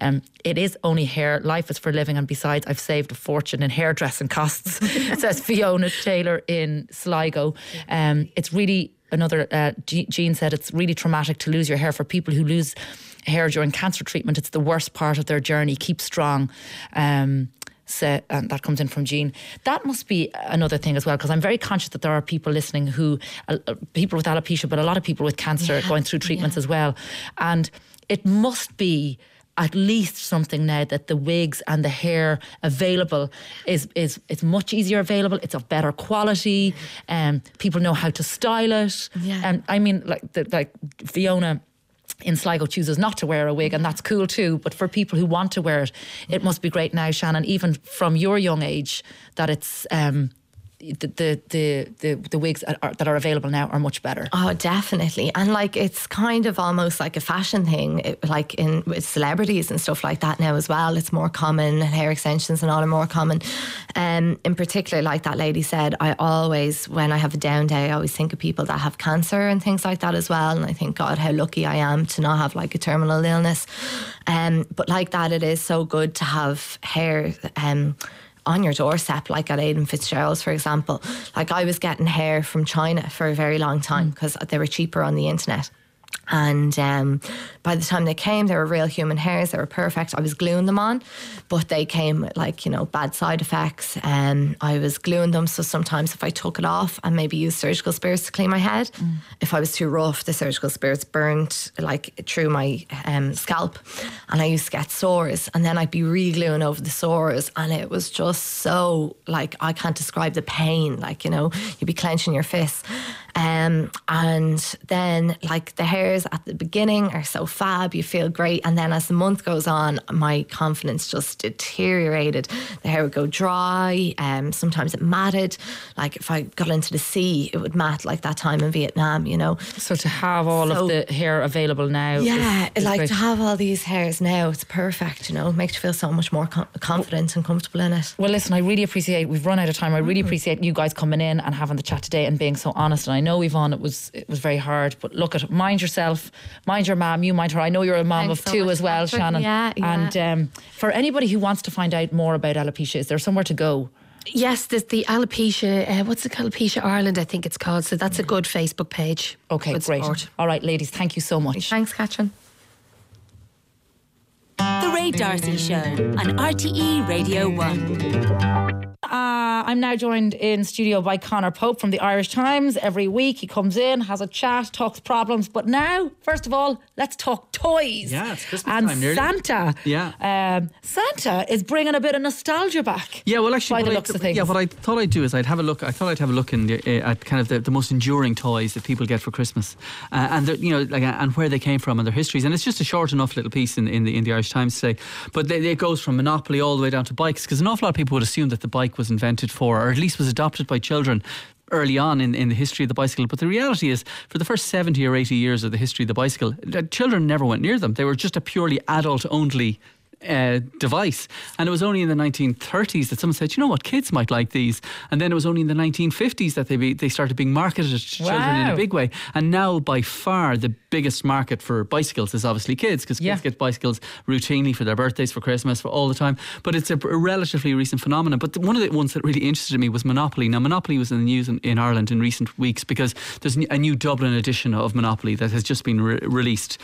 It is only hair. Life is for living. And besides, I've saved a fortune in hairdressing costs, says Fiona Taylor in Sligo. It's really... Jean said it's really traumatic to lose your hair. For people who lose hair during cancer treatment, it's the worst part of their journey. Keep strong. And that comes in from Jean. That must be another thing as well, because I'm very conscious that there are people listening people with alopecia, but a lot of people with cancer going through treatments as well. And it must be at least something now that the wigs and the hair available is much easier available. It's of better quality. People know how to style it. I mean, like Fiona in Sligo chooses not to wear a wig, and that's cool too. But for people who want to wear it, it must be great now, Shannon, even from your young age, that it's the wigs that are available now are much better. Oh, definitely. And like it's kind of almost like a fashion thing, like with celebrities and stuff like that now as well. It's more common. Hair extensions and all are more common. In particular, like that lady said, I always, when I have a down day, I always think of people that have cancer and things like that as well. And I think, God, how lucky I am to not have like a terminal illness. But like that, it is so good to have hair on your doorstep, like at Aidan Fitzgerald's, for example. Like I was getting hair from China for a very long time because they were cheaper on the internet. And by the time they came, they were real human hairs. They were perfect. I was gluing them on, but they came with like, bad side effects. I was gluing them, so sometimes if I took it off and maybe used surgical spirits to clean my head, if I was too rough, the surgical spirits burned like through my scalp, and I used to get sores. And then I'd be re-gluing over the sores, and it was just so like, I can't describe the pain. Like, you'd be clenching your fists. And then like the hairs at the beginning are so fab, you feel great, and then as the month goes on, my confidence just deteriorated. The hair would go dry, sometimes it matted. Like if I got into the sea, it would mat like that time in Vietnam, So to have all of the hair available now, is like great. to have all these hairs now, it's perfect. It makes you feel so much more confident and comfortable in it. Well, listen, I really appreciate, we've run out of time. I really appreciate you guys coming in and having the chat today and being so honest. And I know, Yvonne, it was very hard, but look at, mind yourself, mind your mum, you mind her. I know you're a mum Thanks of so two much, as well, Patrick. Shannon. Yeah. And for anybody who wants to find out more about alopecia, is there somewhere to go? Yes, there's the alopecia, what's it called? Alopecia Ireland, I think it's called. So that's a good Facebook page. Okay, Good great. support. All right, ladies, thank you so much. Thanks, Catherine. The Ray D'Arcy Show on RTE Radio 1. I'm now joined in studio by Conor Pope from the Irish Times. Every week he comes in, has a chat, talks problems. But now, first of all, let's talk toys. Yeah, it's Christmas and time nearly. Santa. Yeah. Santa is bringing a bit of nostalgia back. Yeah, well, actually, by the looks of things. Yeah, what I thought I'd do is I'd have a look. I thought I'd have a look at kind of the most enduring toys that people get for Christmas, and and where they came from and their histories. And it's just a short enough little piece in the Irish Times today. But it goes from Monopoly all the way down to bikes, because an awful lot of people would assume that the bike was invented for, or at least was adopted by children early on in the history of the bicycle. But the reality is, for the first 70 or 80 years of the history of the bicycle, children never went near them. They were just a purely adult-only device. And it was only in the 1930s that someone said, you know what, kids might like these. And then it was only in the 1950s that they started being marketed to children in a big way. And now, by far, the biggest market for bicycles is obviously kids, because kids get bicycles routinely for their birthdays, for Christmas, for all the time. But it's a relatively recent phenomenon. But one of the ones that really interested me was Monopoly. Now, Monopoly was in the news in Ireland in recent weeks because there's a new Dublin edition of Monopoly that has just been released.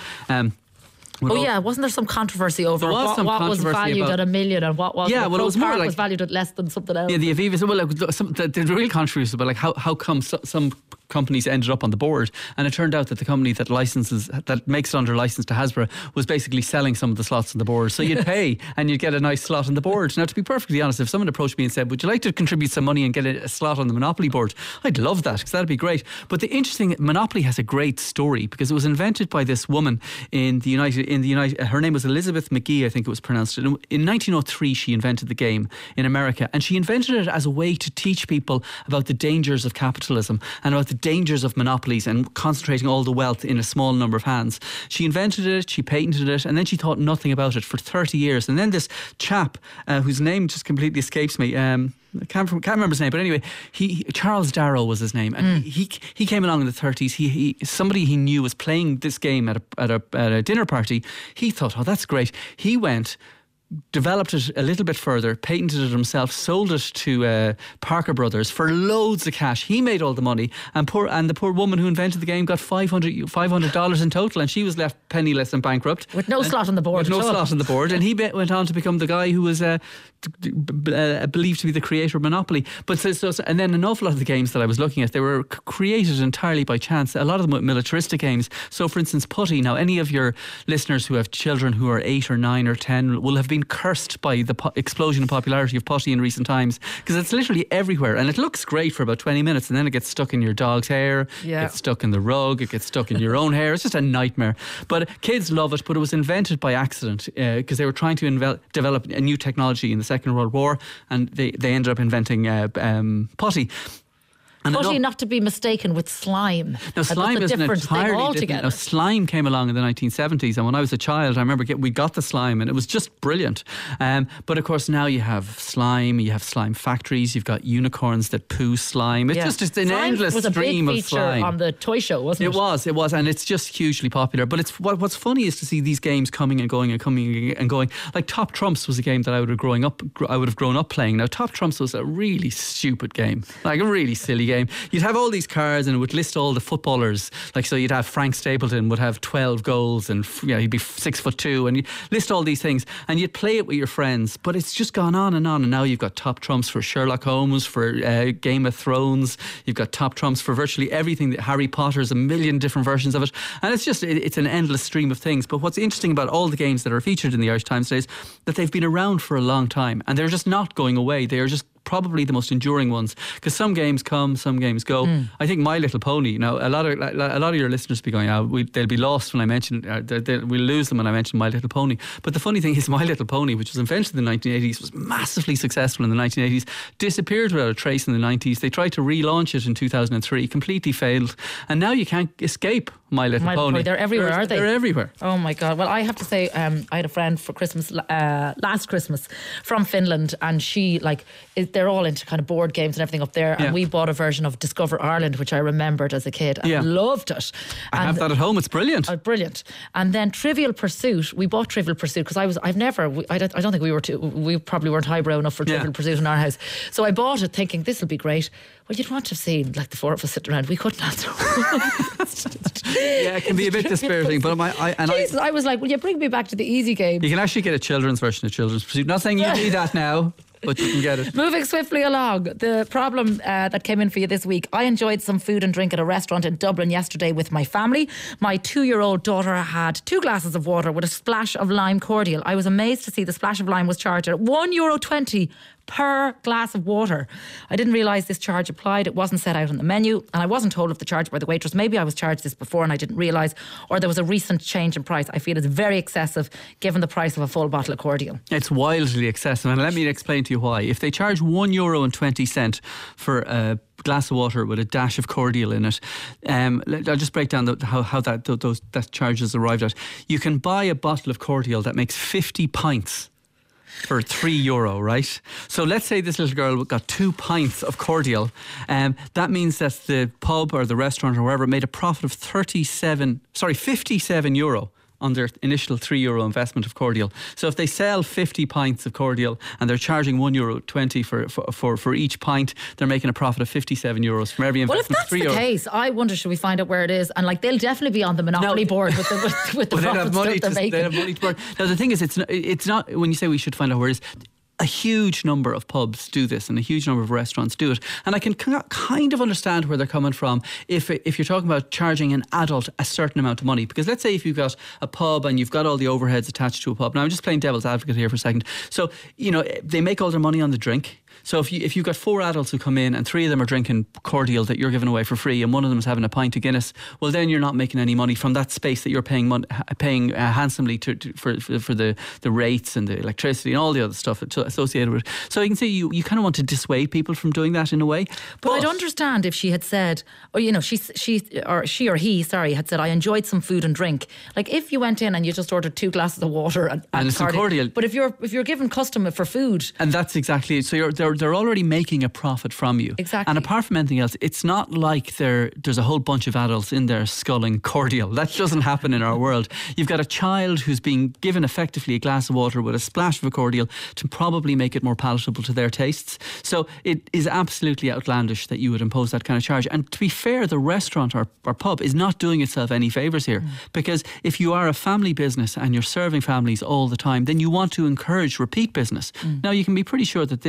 Wasn't there some controversy over what was valued at $1 million and what was? Yeah, well, it was more like, was valued at less than something else. Yeah, the Aviva. Well, the real controversy was about like how come some companies ended up on the board, and it turned out that the company that makes it under license to Hasbro was basically selling some of the slots on the board. So you'd pay and you'd get a nice slot on the board. Now, to be perfectly honest, if someone approached me and said, would you like to contribute some money and get a slot on the Monopoly board, I'd love that, because that'd be great. But the interesting, Monopoly has a great story, because it was invented by this woman in the United. Her name was Elizabeth McGee, I think it was pronounced. In 1903, she invented the game in America, and she invented it as a way to teach people about the dangers of capitalism and about the dangers of monopolies and concentrating all the wealth in a small number of hands. She invented it, she patented it, and then she thought nothing about it for 30 years. And then this chap, whose name just completely escapes me, I can't remember his name, but anyway, Charles Darrow was his name, and he came along in the 30s. Somebody he knew was playing this game at a dinner party. He thought, oh, that's great. He went, developed it a little bit further, patented it himself, sold it to Parker Brothers for loads of cash. He made all the money, and the poor woman who invented the game got $500 in total, and she was left penniless and bankrupt with no slot on the board. And he went on to become the guy who was believed to be the creator of Monopoly. But and then an awful lot of the games that I was looking at, they were created entirely by chance. A lot of them were militaristic games. So, for instance, putty. Now, any of your listeners who have children who are 8 or 9 or 10 will have been been cursed by the explosion in popularity of putty in recent times, because it's literally everywhere, and it looks great for about 20 minutes, and then it gets stuck in your dog's hair, it gets stuck in the rug, it gets stuck in your own hair. It's just a nightmare. But kids love it. But it was invented by accident, because they were trying to develop a new technology in the Second World War, and they ended up inventing putty. And Putty, not to be mistaken with slime. Now, slime is an entirely different. Now, slime came along in the 1970s, and when I was a child, I remember we got the slime, and it was just brilliant. But of course, now you have slime. You have slime factories. You've got unicorns that poo slime. It's just an endless stream of slime. Was a big feature on the toy show, wasn't it? It was, and it's just hugely popular. But it's what's funny is to see these games coming and going and coming and going. Like Top Trumps was a game that I would have grown up playing. Now, Top Trumps was a really stupid game, like a really silly game. You'd have all these cards, and it would list all the footballers. Like, so you'd have Frank Stapleton would have 12 goals, and he'd be 6'2", and you list all these things, and you'd play it with your friends. But it's just gone on, and now you've got Top Trumps for Sherlock Holmes, for Game of Thrones. You've got Top Trumps for virtually everything. Harry Potter's a million different versions of it, and it's an endless stream of things. But what's interesting about all the games that are featured in the Irish Times today is that they've been around for a long time, and they're just not going away. They are just probably the most enduring ones, because some games come, some games go. I think My Little Pony. Now, a lot of your listeners will be going, they'll be lost when I mention. We'll lose them when I mention My Little Pony. But the funny thing is, My Little Pony, which was invented in the 1980s, was massively successful in the 1980s. Disappeared without a trace in the 90s. They tried to relaunch it in 2003, completely failed, and now you can't escape My Little Pony. They're everywhere, are they? They're everywhere. Oh my God! Well, I have to say, I had a friend for Christmas last Christmas from Finland, and she they're all into kind of board games and everything up there. And we bought a version of Discover Ireland, which I remembered as a kid, and loved it. I have that at home. It's brilliant. Brilliant. And then Trivial Pursuit. We bought Trivial Pursuit because I don't think we probably weren't highbrow enough for Trivial Pursuit in our house. So I bought it thinking this will be great. Well, you'd want to have seen the four of us sitting around. We couldn't answer. It can be a bit dispiriting. But I was like, will you bring me back to the easy game? You can actually get a children's version of Children's Pursuit. Not saying you need that now, but you can get it. Moving swiftly along, the problem that came in for you this week. I enjoyed some food and drink at a restaurant in Dublin yesterday with my family. My 2-year-old daughter had 2 glasses of water with a splash of lime cordial. I was amazed to see the splash of lime was charged at €1.20 per glass of water. I didn't realise this charge applied. It wasn't set out on the menu, and I wasn't told of the charge by the waitress. Maybe I was charged this before and I didn't realise, or there was a recent change in price. I feel it's very excessive given the price of a full bottle of cordial. It's wildly excessive, and let me explain to you why. If they charge €1.20 for a glass of water with a dash of cordial in it, I'll just break down how that charge is arrived at. You can buy a bottle of cordial that makes 50 pints for €3, right? So let's say this little girl got 2 pints of cordial. That means that the pub or the restaurant or wherever made a profit of €57 on their initial €3 investment of cordial. So if they sell 50 pints of cordial and they're charging €1.20 for each pint, they're making a profit of €57 from every investment. Well, if that's the case, I wonder, should we find out where it is? And they'll definitely be on the Monopoly board with the profits they're making. They have money to burn. Now the thing is, it's not when you say we should find out where it is. A huge number of pubs do this, and a huge number of restaurants do it. And I can kind of understand where they're coming from if you're talking about charging an adult a certain amount of money. Because let's say if you've got a pub and you've got all the overheads attached to a pub. Now I'm just playing devil's advocate here for a second. So, they make all their money on the drink. So if you've got 4 adults who come in and 3 of them are drinking cordial that you're giving away for free, and one of them is having a pint of Guinness, well then you're not making any money from that space that you're paying handsomely for the rates and the electricity and all the other stuff associated with it. So you can see you kind of want to dissuade people from doing that in a way. But I'd understand if she had said, or she or he had said, I enjoyed some food and drink. Like if you went in and you just ordered 2 glasses of water and some cordial. But if you're giving custom for food, and that's exactly it. So they're already making a profit from you. Exactly. And apart from anything else, it's not like there's a whole bunch of adults in there sculling cordial. That doesn't happen in our world. You've got a child who's being given effectively a glass of water with a splash of a cordial to probably make it more palatable to their tastes. So it is absolutely outlandish that you would impose that kind of charge. And to be fair, the restaurant or pub is not doing itself any favours here. Because if you are a family business and you're serving families all the time, then you want to encourage repeat business. Now you can be pretty sure that this listener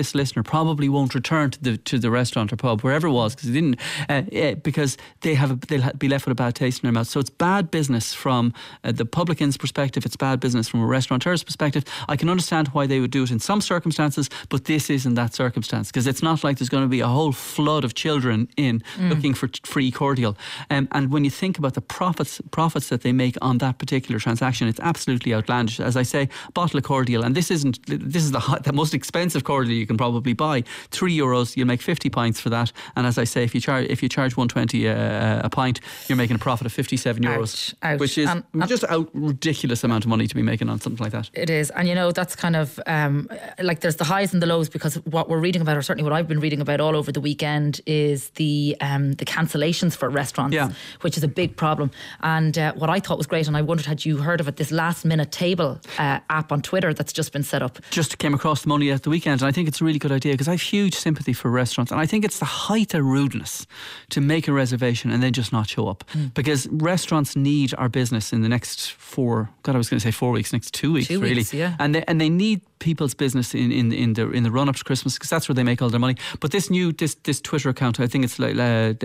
probably won't return to the restaurant or pub, wherever it was, because they'll be left with a bad taste in their mouth. So it's bad business from the publican's perspective. It's bad business from a restaurateur's perspective. I can understand why they would do it in some circumstances, but this isn't that circumstance, because it's not like there's going to be a whole flood of children in looking for free cordial. And when you think about the profits that they make on that particular transaction, it's absolutely outlandish. As I say, bottle of cordial, and this is the most expensive cordial you can probably buy. €3, you'll make 50 pints for that. And as I say, if you charge $1.20 a pint, you're making a profit of €57, ouch. Which is just a ridiculous amount of money to be making on something like that. It is, and that's kind of like there's the highs and the lows, because what we're reading about, or certainly what I've been reading about all over the weekend, is the cancellations for restaurants, which is a big problem. And what I thought was great, and I wondered, had you heard of it, this last minute table app on Twitter that's just been set up. Just came across them only at the weekend, and I think it's a really good idea, because I have huge sympathy for restaurants, and I think it's the height of rudeness to make a reservation and then just not show up, because restaurants need our business in the next 4 weeks, next 2 weeks, 2 really. weeks, yeah. And they need people's business in the run up to Christmas, because that's where they make all their money. But this Twitter account, I think it's like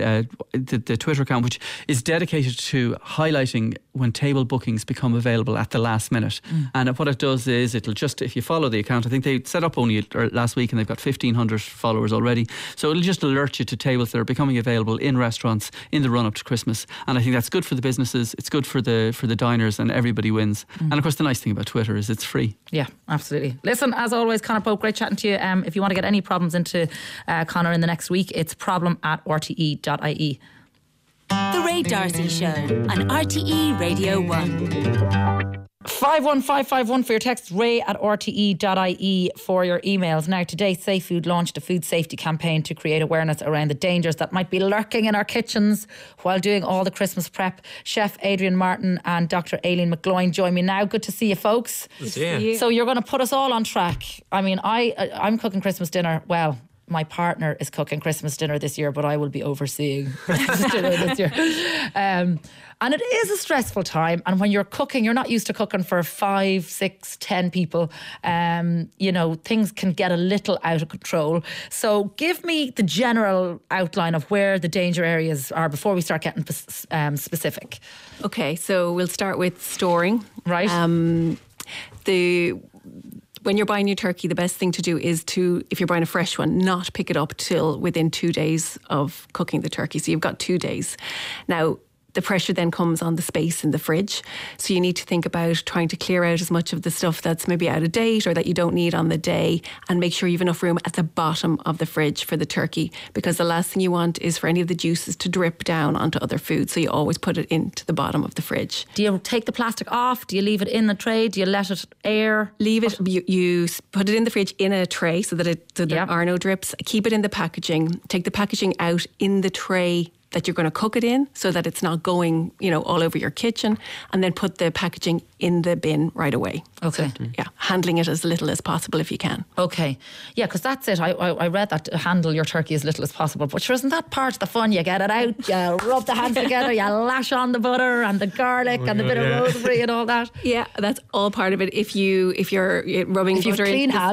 the Twitter account, which is dedicated to highlighting when table bookings become available at the last minute. And what it does is it'll just, if you follow the account, I think they set up only last week and they've got 1,500 followers already. So it'll just alert you to tables that are becoming available in restaurants in the run up to Christmas. And I think that's good for the businesses, it's good for the diners, and everybody wins. And of course the nice thing about Twitter is it's free. Yeah, absolutely. Listen, as always, Conor Pope, great chatting to you. If you want to get any problems into Conor in the next week, it's problem@rte.ie. The Ray D'Arcy Show on RTE Radio 1. 51551 for your text, ray@rte.ie for your emails. Now, today, Safe Food launched a food safety campaign to create awareness around the dangers that might be lurking in our kitchens while doing all the Christmas prep. Chef Adrian Martin and Dr. Aileen McGloin join me now. Good to see you, folks. Good to see you. So you're going to put us all on track. I mean, I'm cooking Christmas dinner. Well, my partner is cooking Christmas dinner this year, but I will be overseeing Christmas dinner this year. And it is a stressful time. And when you're cooking, you're not used to cooking for 5, 6, 10 people. Things can get a little out of control. So give me the general outline of where the danger areas are before we start getting specific. Okay, so we'll start with storing. Right. When you're buying your turkey, the best thing to do is to, if you're buying a fresh one, not pick it up till within 2 days of cooking the turkey. So you've got 2 days. Now, the pressure then comes on the space in the fridge. So you need to think about trying to clear out as much of the stuff that's maybe out of date or that you don't need on the day, and make sure you have enough room at the bottom of the fridge for the turkey, because the last thing you want is for any of the juices to drip down onto other food. So you always put it into the bottom of the fridge. Do you take the plastic off? Do you leave it in the tray? Do you let it air? Leave it. You put it in the fridge in a tray so that there are no drips. Keep it in the packaging. Take the packaging out in the tray that you're going to cook it in, so that it's not going, all over your kitchen, and then put the packaging in the bin right away. Okay. So, handling it as little as possible if you can. Okay. Yeah, because that's it. I read that to handle your turkey as little as possible, but sure, isn't that part of the fun? You get it out, you rub the hands together, you lash on the butter and the garlic and the bit of rosemary and all that. Yeah, that's all part of it. If you're rubbing butter into the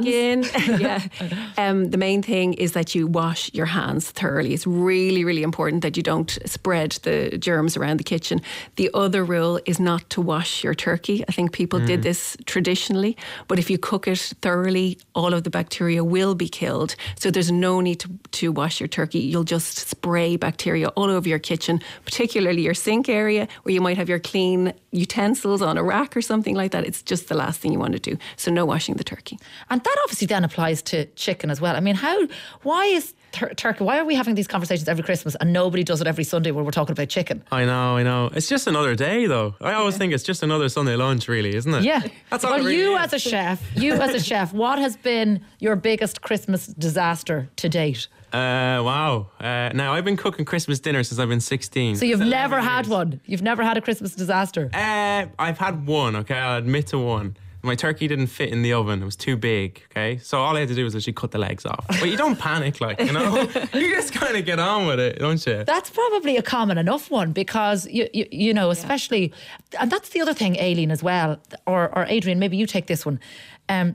skin, the main thing is that you wash your hands thoroughly. It's really, really important that you don't spread the germs around the kitchen. The other rule is not to wash your turkey. I think people did this traditionally, but if you cook it thoroughly, all of the bacteria will be killed. So there's no need to wash your turkey. You'll just spray bacteria all over your kitchen, particularly your sink area where you might have your clean utensils on a rack or something like that. It's just the last thing you want to do. So no washing the turkey. And that obviously then applies to chicken as well. I mean, why is turkey, why are we having these conversations every Christmas and nobody does it every Sunday when we're talking about chicken? I know. It's just another day though. I always think it's just another Sunday lunch really, isn't it? Yeah. That's all well, it really you is. as a chef, what has been your biggest Christmas disaster to date? Wow. Now, I've been cooking Christmas dinner since I've been 16. So you've never had one? You've never had a Christmas disaster? I've had one, okay? I'll admit to one. My turkey didn't fit in the oven. It was too big, okay? So all I had to do was actually cut the legs off. But you don't panic, you You just kind of get on with it, don't you? That's probably a common enough one because, you know, especially... And that's the other thing, Aileen, as well, or Adrian, maybe you take this one.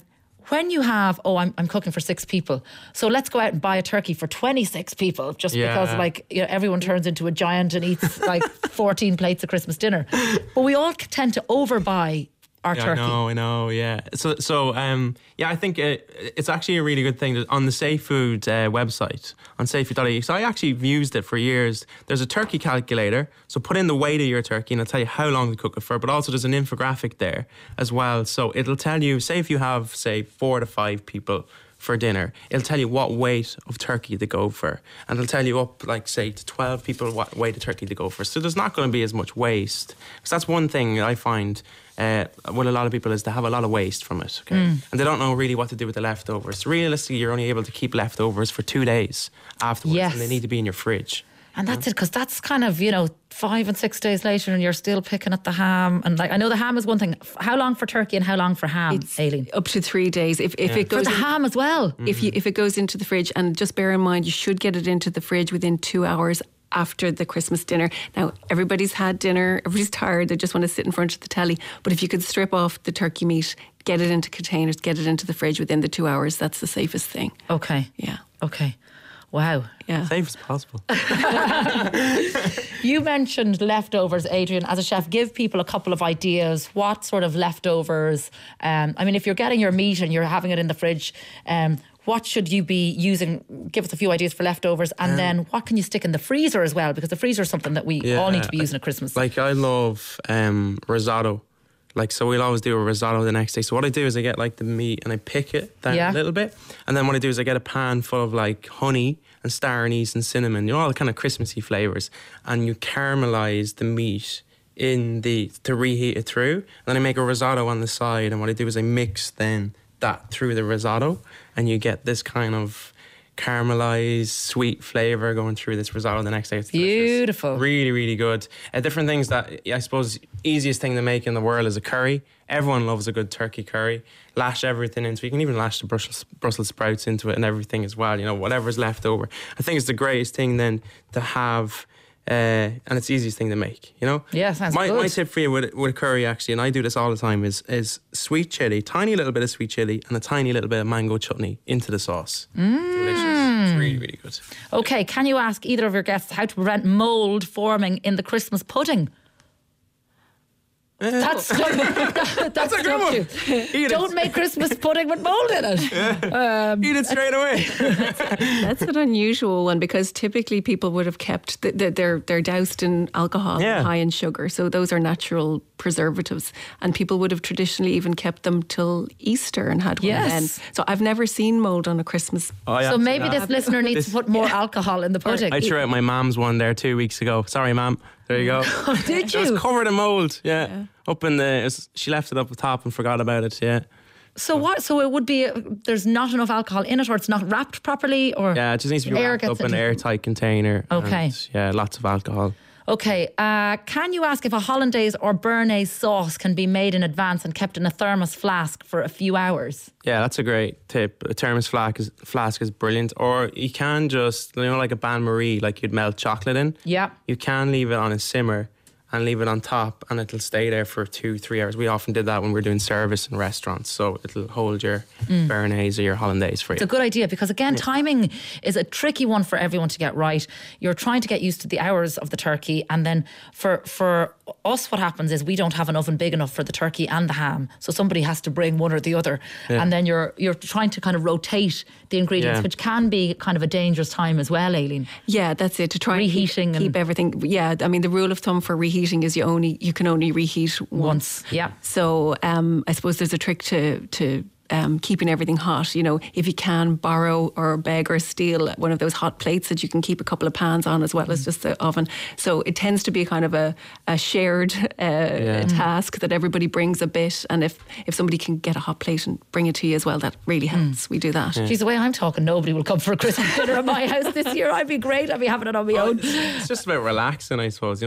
when you have, I'm cooking for 6 people, so let's go out and buy a turkey for 26 people, just because everyone turns into a giant and eats like 14 plates of Christmas dinner. But we all tend to overbuy our turkey. I know, yeah. So, I think it's actually a really good thing on the Safe Food website, on safefood.ie. So I actually used it for years. There's a turkey calculator, so put in the weight of your turkey and it'll tell you how long to cook it for, but also there's an infographic there as well. So it'll tell you, say if you have, 4 to 5 people for dinner, it'll tell you what weight of turkey to go for, and it'll tell you up, to 12 people what weight of turkey to go for. So there's not going to be as much waste, because that's one thing I find with a lot of people is they have a lot of waste from it, and they don't know really what to do with the leftovers. Realistically, you're only able to keep leftovers for 2 days afterwards, and they need to be in your fridge. And that's it, because that's kind of, 5 and 6 days later and you're still picking at the ham. And I know the ham is one thing. How long for turkey and how long for ham, Aileen? Up to 3 days. If it goes for the ham as well. If it goes into the fridge, and just bear in mind, you should get it into the fridge within 2 hours after the Christmas dinner. Now, everybody's had dinner, everybody's tired, they just want to sit in front of the telly. But if you could strip off the turkey meat, get it into containers, get it into the fridge within the 2 hours, that's the safest thing. Okay. Yeah. Okay. Wow. Yeah. Safe as possible. You mentioned leftovers, Adrian. As a chef, give people a couple of ideas. What sort of leftovers? If you're getting your meat and you're having it in the fridge, what should you be using? Give us a few ideas for leftovers. And then what can you stick in the freezer as well? Because the freezer is something that we all need to be using at Christmas. I love risotto. So we'll always do a risotto the next day. So what I do is I get the meat and I pick it down a little bit. And then what I do is I get a pan full of honey and star anise and cinnamon, all the kind of Christmassy flavours. And you caramelize the meat to reheat it through. And then I make a risotto on the side. And what I do is I mix then that through the risotto. And you get this kind of caramelized sweet flavour going through this risotto the next day. It's beautiful. Delicious. Really, really good. Different things that I suppose easiest thing to make in the world is a curry. Everyone loves a good turkey curry. Lash everything into it. You can even lash the Brussels sprouts into it and everything as well. Whatever's left over. I think it's the greatest thing then to have. And it's the easiest thing to make, Yeah, sounds good. My tip for you with a curry, actually, and I do this all the time, is sweet chilli, tiny little bit of sweet chilli and a tiny little bit of mango chutney into the sauce. Delicious. It's really, really good. Okay, can you ask either of your guests how to prevent mould forming in the Christmas pudding? That's a good one. Don't make Christmas pudding with mould in it. Yeah. Eat it straight away. That's an unusual one, because typically people would have kept they're doused in alcohol, high in sugar, so those are natural preservatives, and people would have traditionally even kept them till Easter and had one then. So I've never seen mould on a Christmas. So maybe this listener needs to put more alcohol in the pudding. I threw out my mum's one there 2 weeks ago. Sorry, Mum. There you go. Did you? It was covered in mould. Yeah. Up in she left it up the top and forgot about it. Yeah. So what? So it would be there's not enough alcohol in it, or it's not wrapped properly, or it just needs to be wrapped up in an airtight container. Okay. And, lots of alcohol. Okay. Can you ask if a hollandaise or béarnaise sauce can be made in advance and kept in a thermos flask for a few hours? Yeah, that's a great tip. A thermos flask is brilliant. Or you can just, like a bain marie, like you'd melt chocolate in. Yeah. You can leave it on a simmer and leave it on top, and it'll stay there for 2-3 hours. We often did that when we were doing service in restaurants, so it'll hold your béarnaise or your hollandaise for you. It's a good idea, because again, timing is a tricky one for everyone to get right. You're trying to get used to the hours of the turkey, and then for us, what happens is we don't have an oven big enough for the turkey and the ham, so somebody has to bring one or the other, and then you're trying to kind of rotate the ingredients, which can be kind of a dangerous time as well, Aileen. Yeah, that's it, to try reheating and keep everything. Yeah, I mean, the rule of thumb for reheating is you can only reheat once. Yeah. So I suppose there's a trick to keeping everything hot. If you can borrow or beg or steal one of those hot plates that you can keep a couple of pans on as well as just the oven. So it tends to be kind of a shared task that everybody brings a bit. And if somebody can get a hot plate and bring it to you as well, that really helps. We do that. Geez, the way I'm talking, nobody will come for a Christmas dinner at my house this year. I'd be great. I'd be having it on my own. It's just about relaxing, I suppose.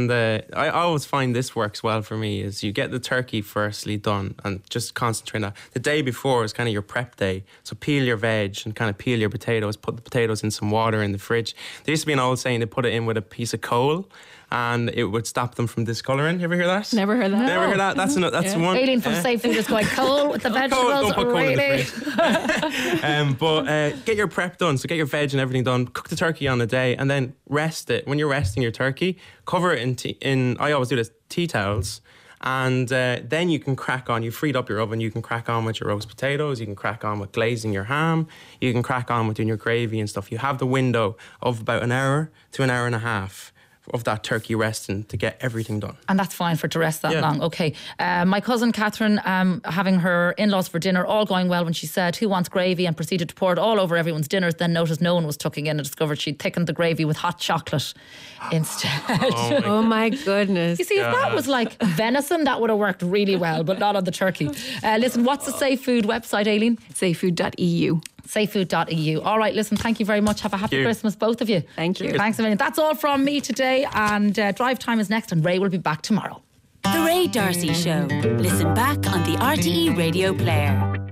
I always find this works well for me, is you get the turkey firstly done and just concentrate on that. The day before is kind of your prep day. So peel your veg and kind of peel your potatoes, put the potatoes in some water in the fridge. There used to be an old saying to put it in with a piece of coal and it would stop them from discolouring. You ever hear that? Never heard that. Never heard that? That's one. Aileen from Safe Food is going coal with the vegetables. Don't put coal in really? the fridge. But get your prep done. So get your veg and everything done. Cook the turkey on the day and then rest it. When you're resting your turkey, cover it in I always do this, tea towels. And then you can crack on. You freed up your oven. You can crack on with your roast potatoes. You can crack on with glazing your ham. You can crack on with doing your gravy and stuff. You have the window of about an hour to an hour and a half of that turkey resting to get everything done. And that's fine for it to rest that long. Okay. My cousin Catherine having her in-laws for dinner, all going well when she said, who wants gravy, and proceeded to pour it all over everyone's dinners, then noticed no one was tucking in and discovered she'd thickened the gravy with hot chocolate instead. Oh my goodness. You see, if that was like venison, that would have worked really well, but not on the turkey. Listen, what's the Safe Food website, Aileen? Safefood.eu. Safefood.eu. All right, listen, thank you very much. Have a happy Christmas, both of you. Thank you. Thanks a million. That's all from me today, and Drive Time is next, and Ray will be back tomorrow. The Ray D'Arcy Show. Listen back on the RTE Radio Player.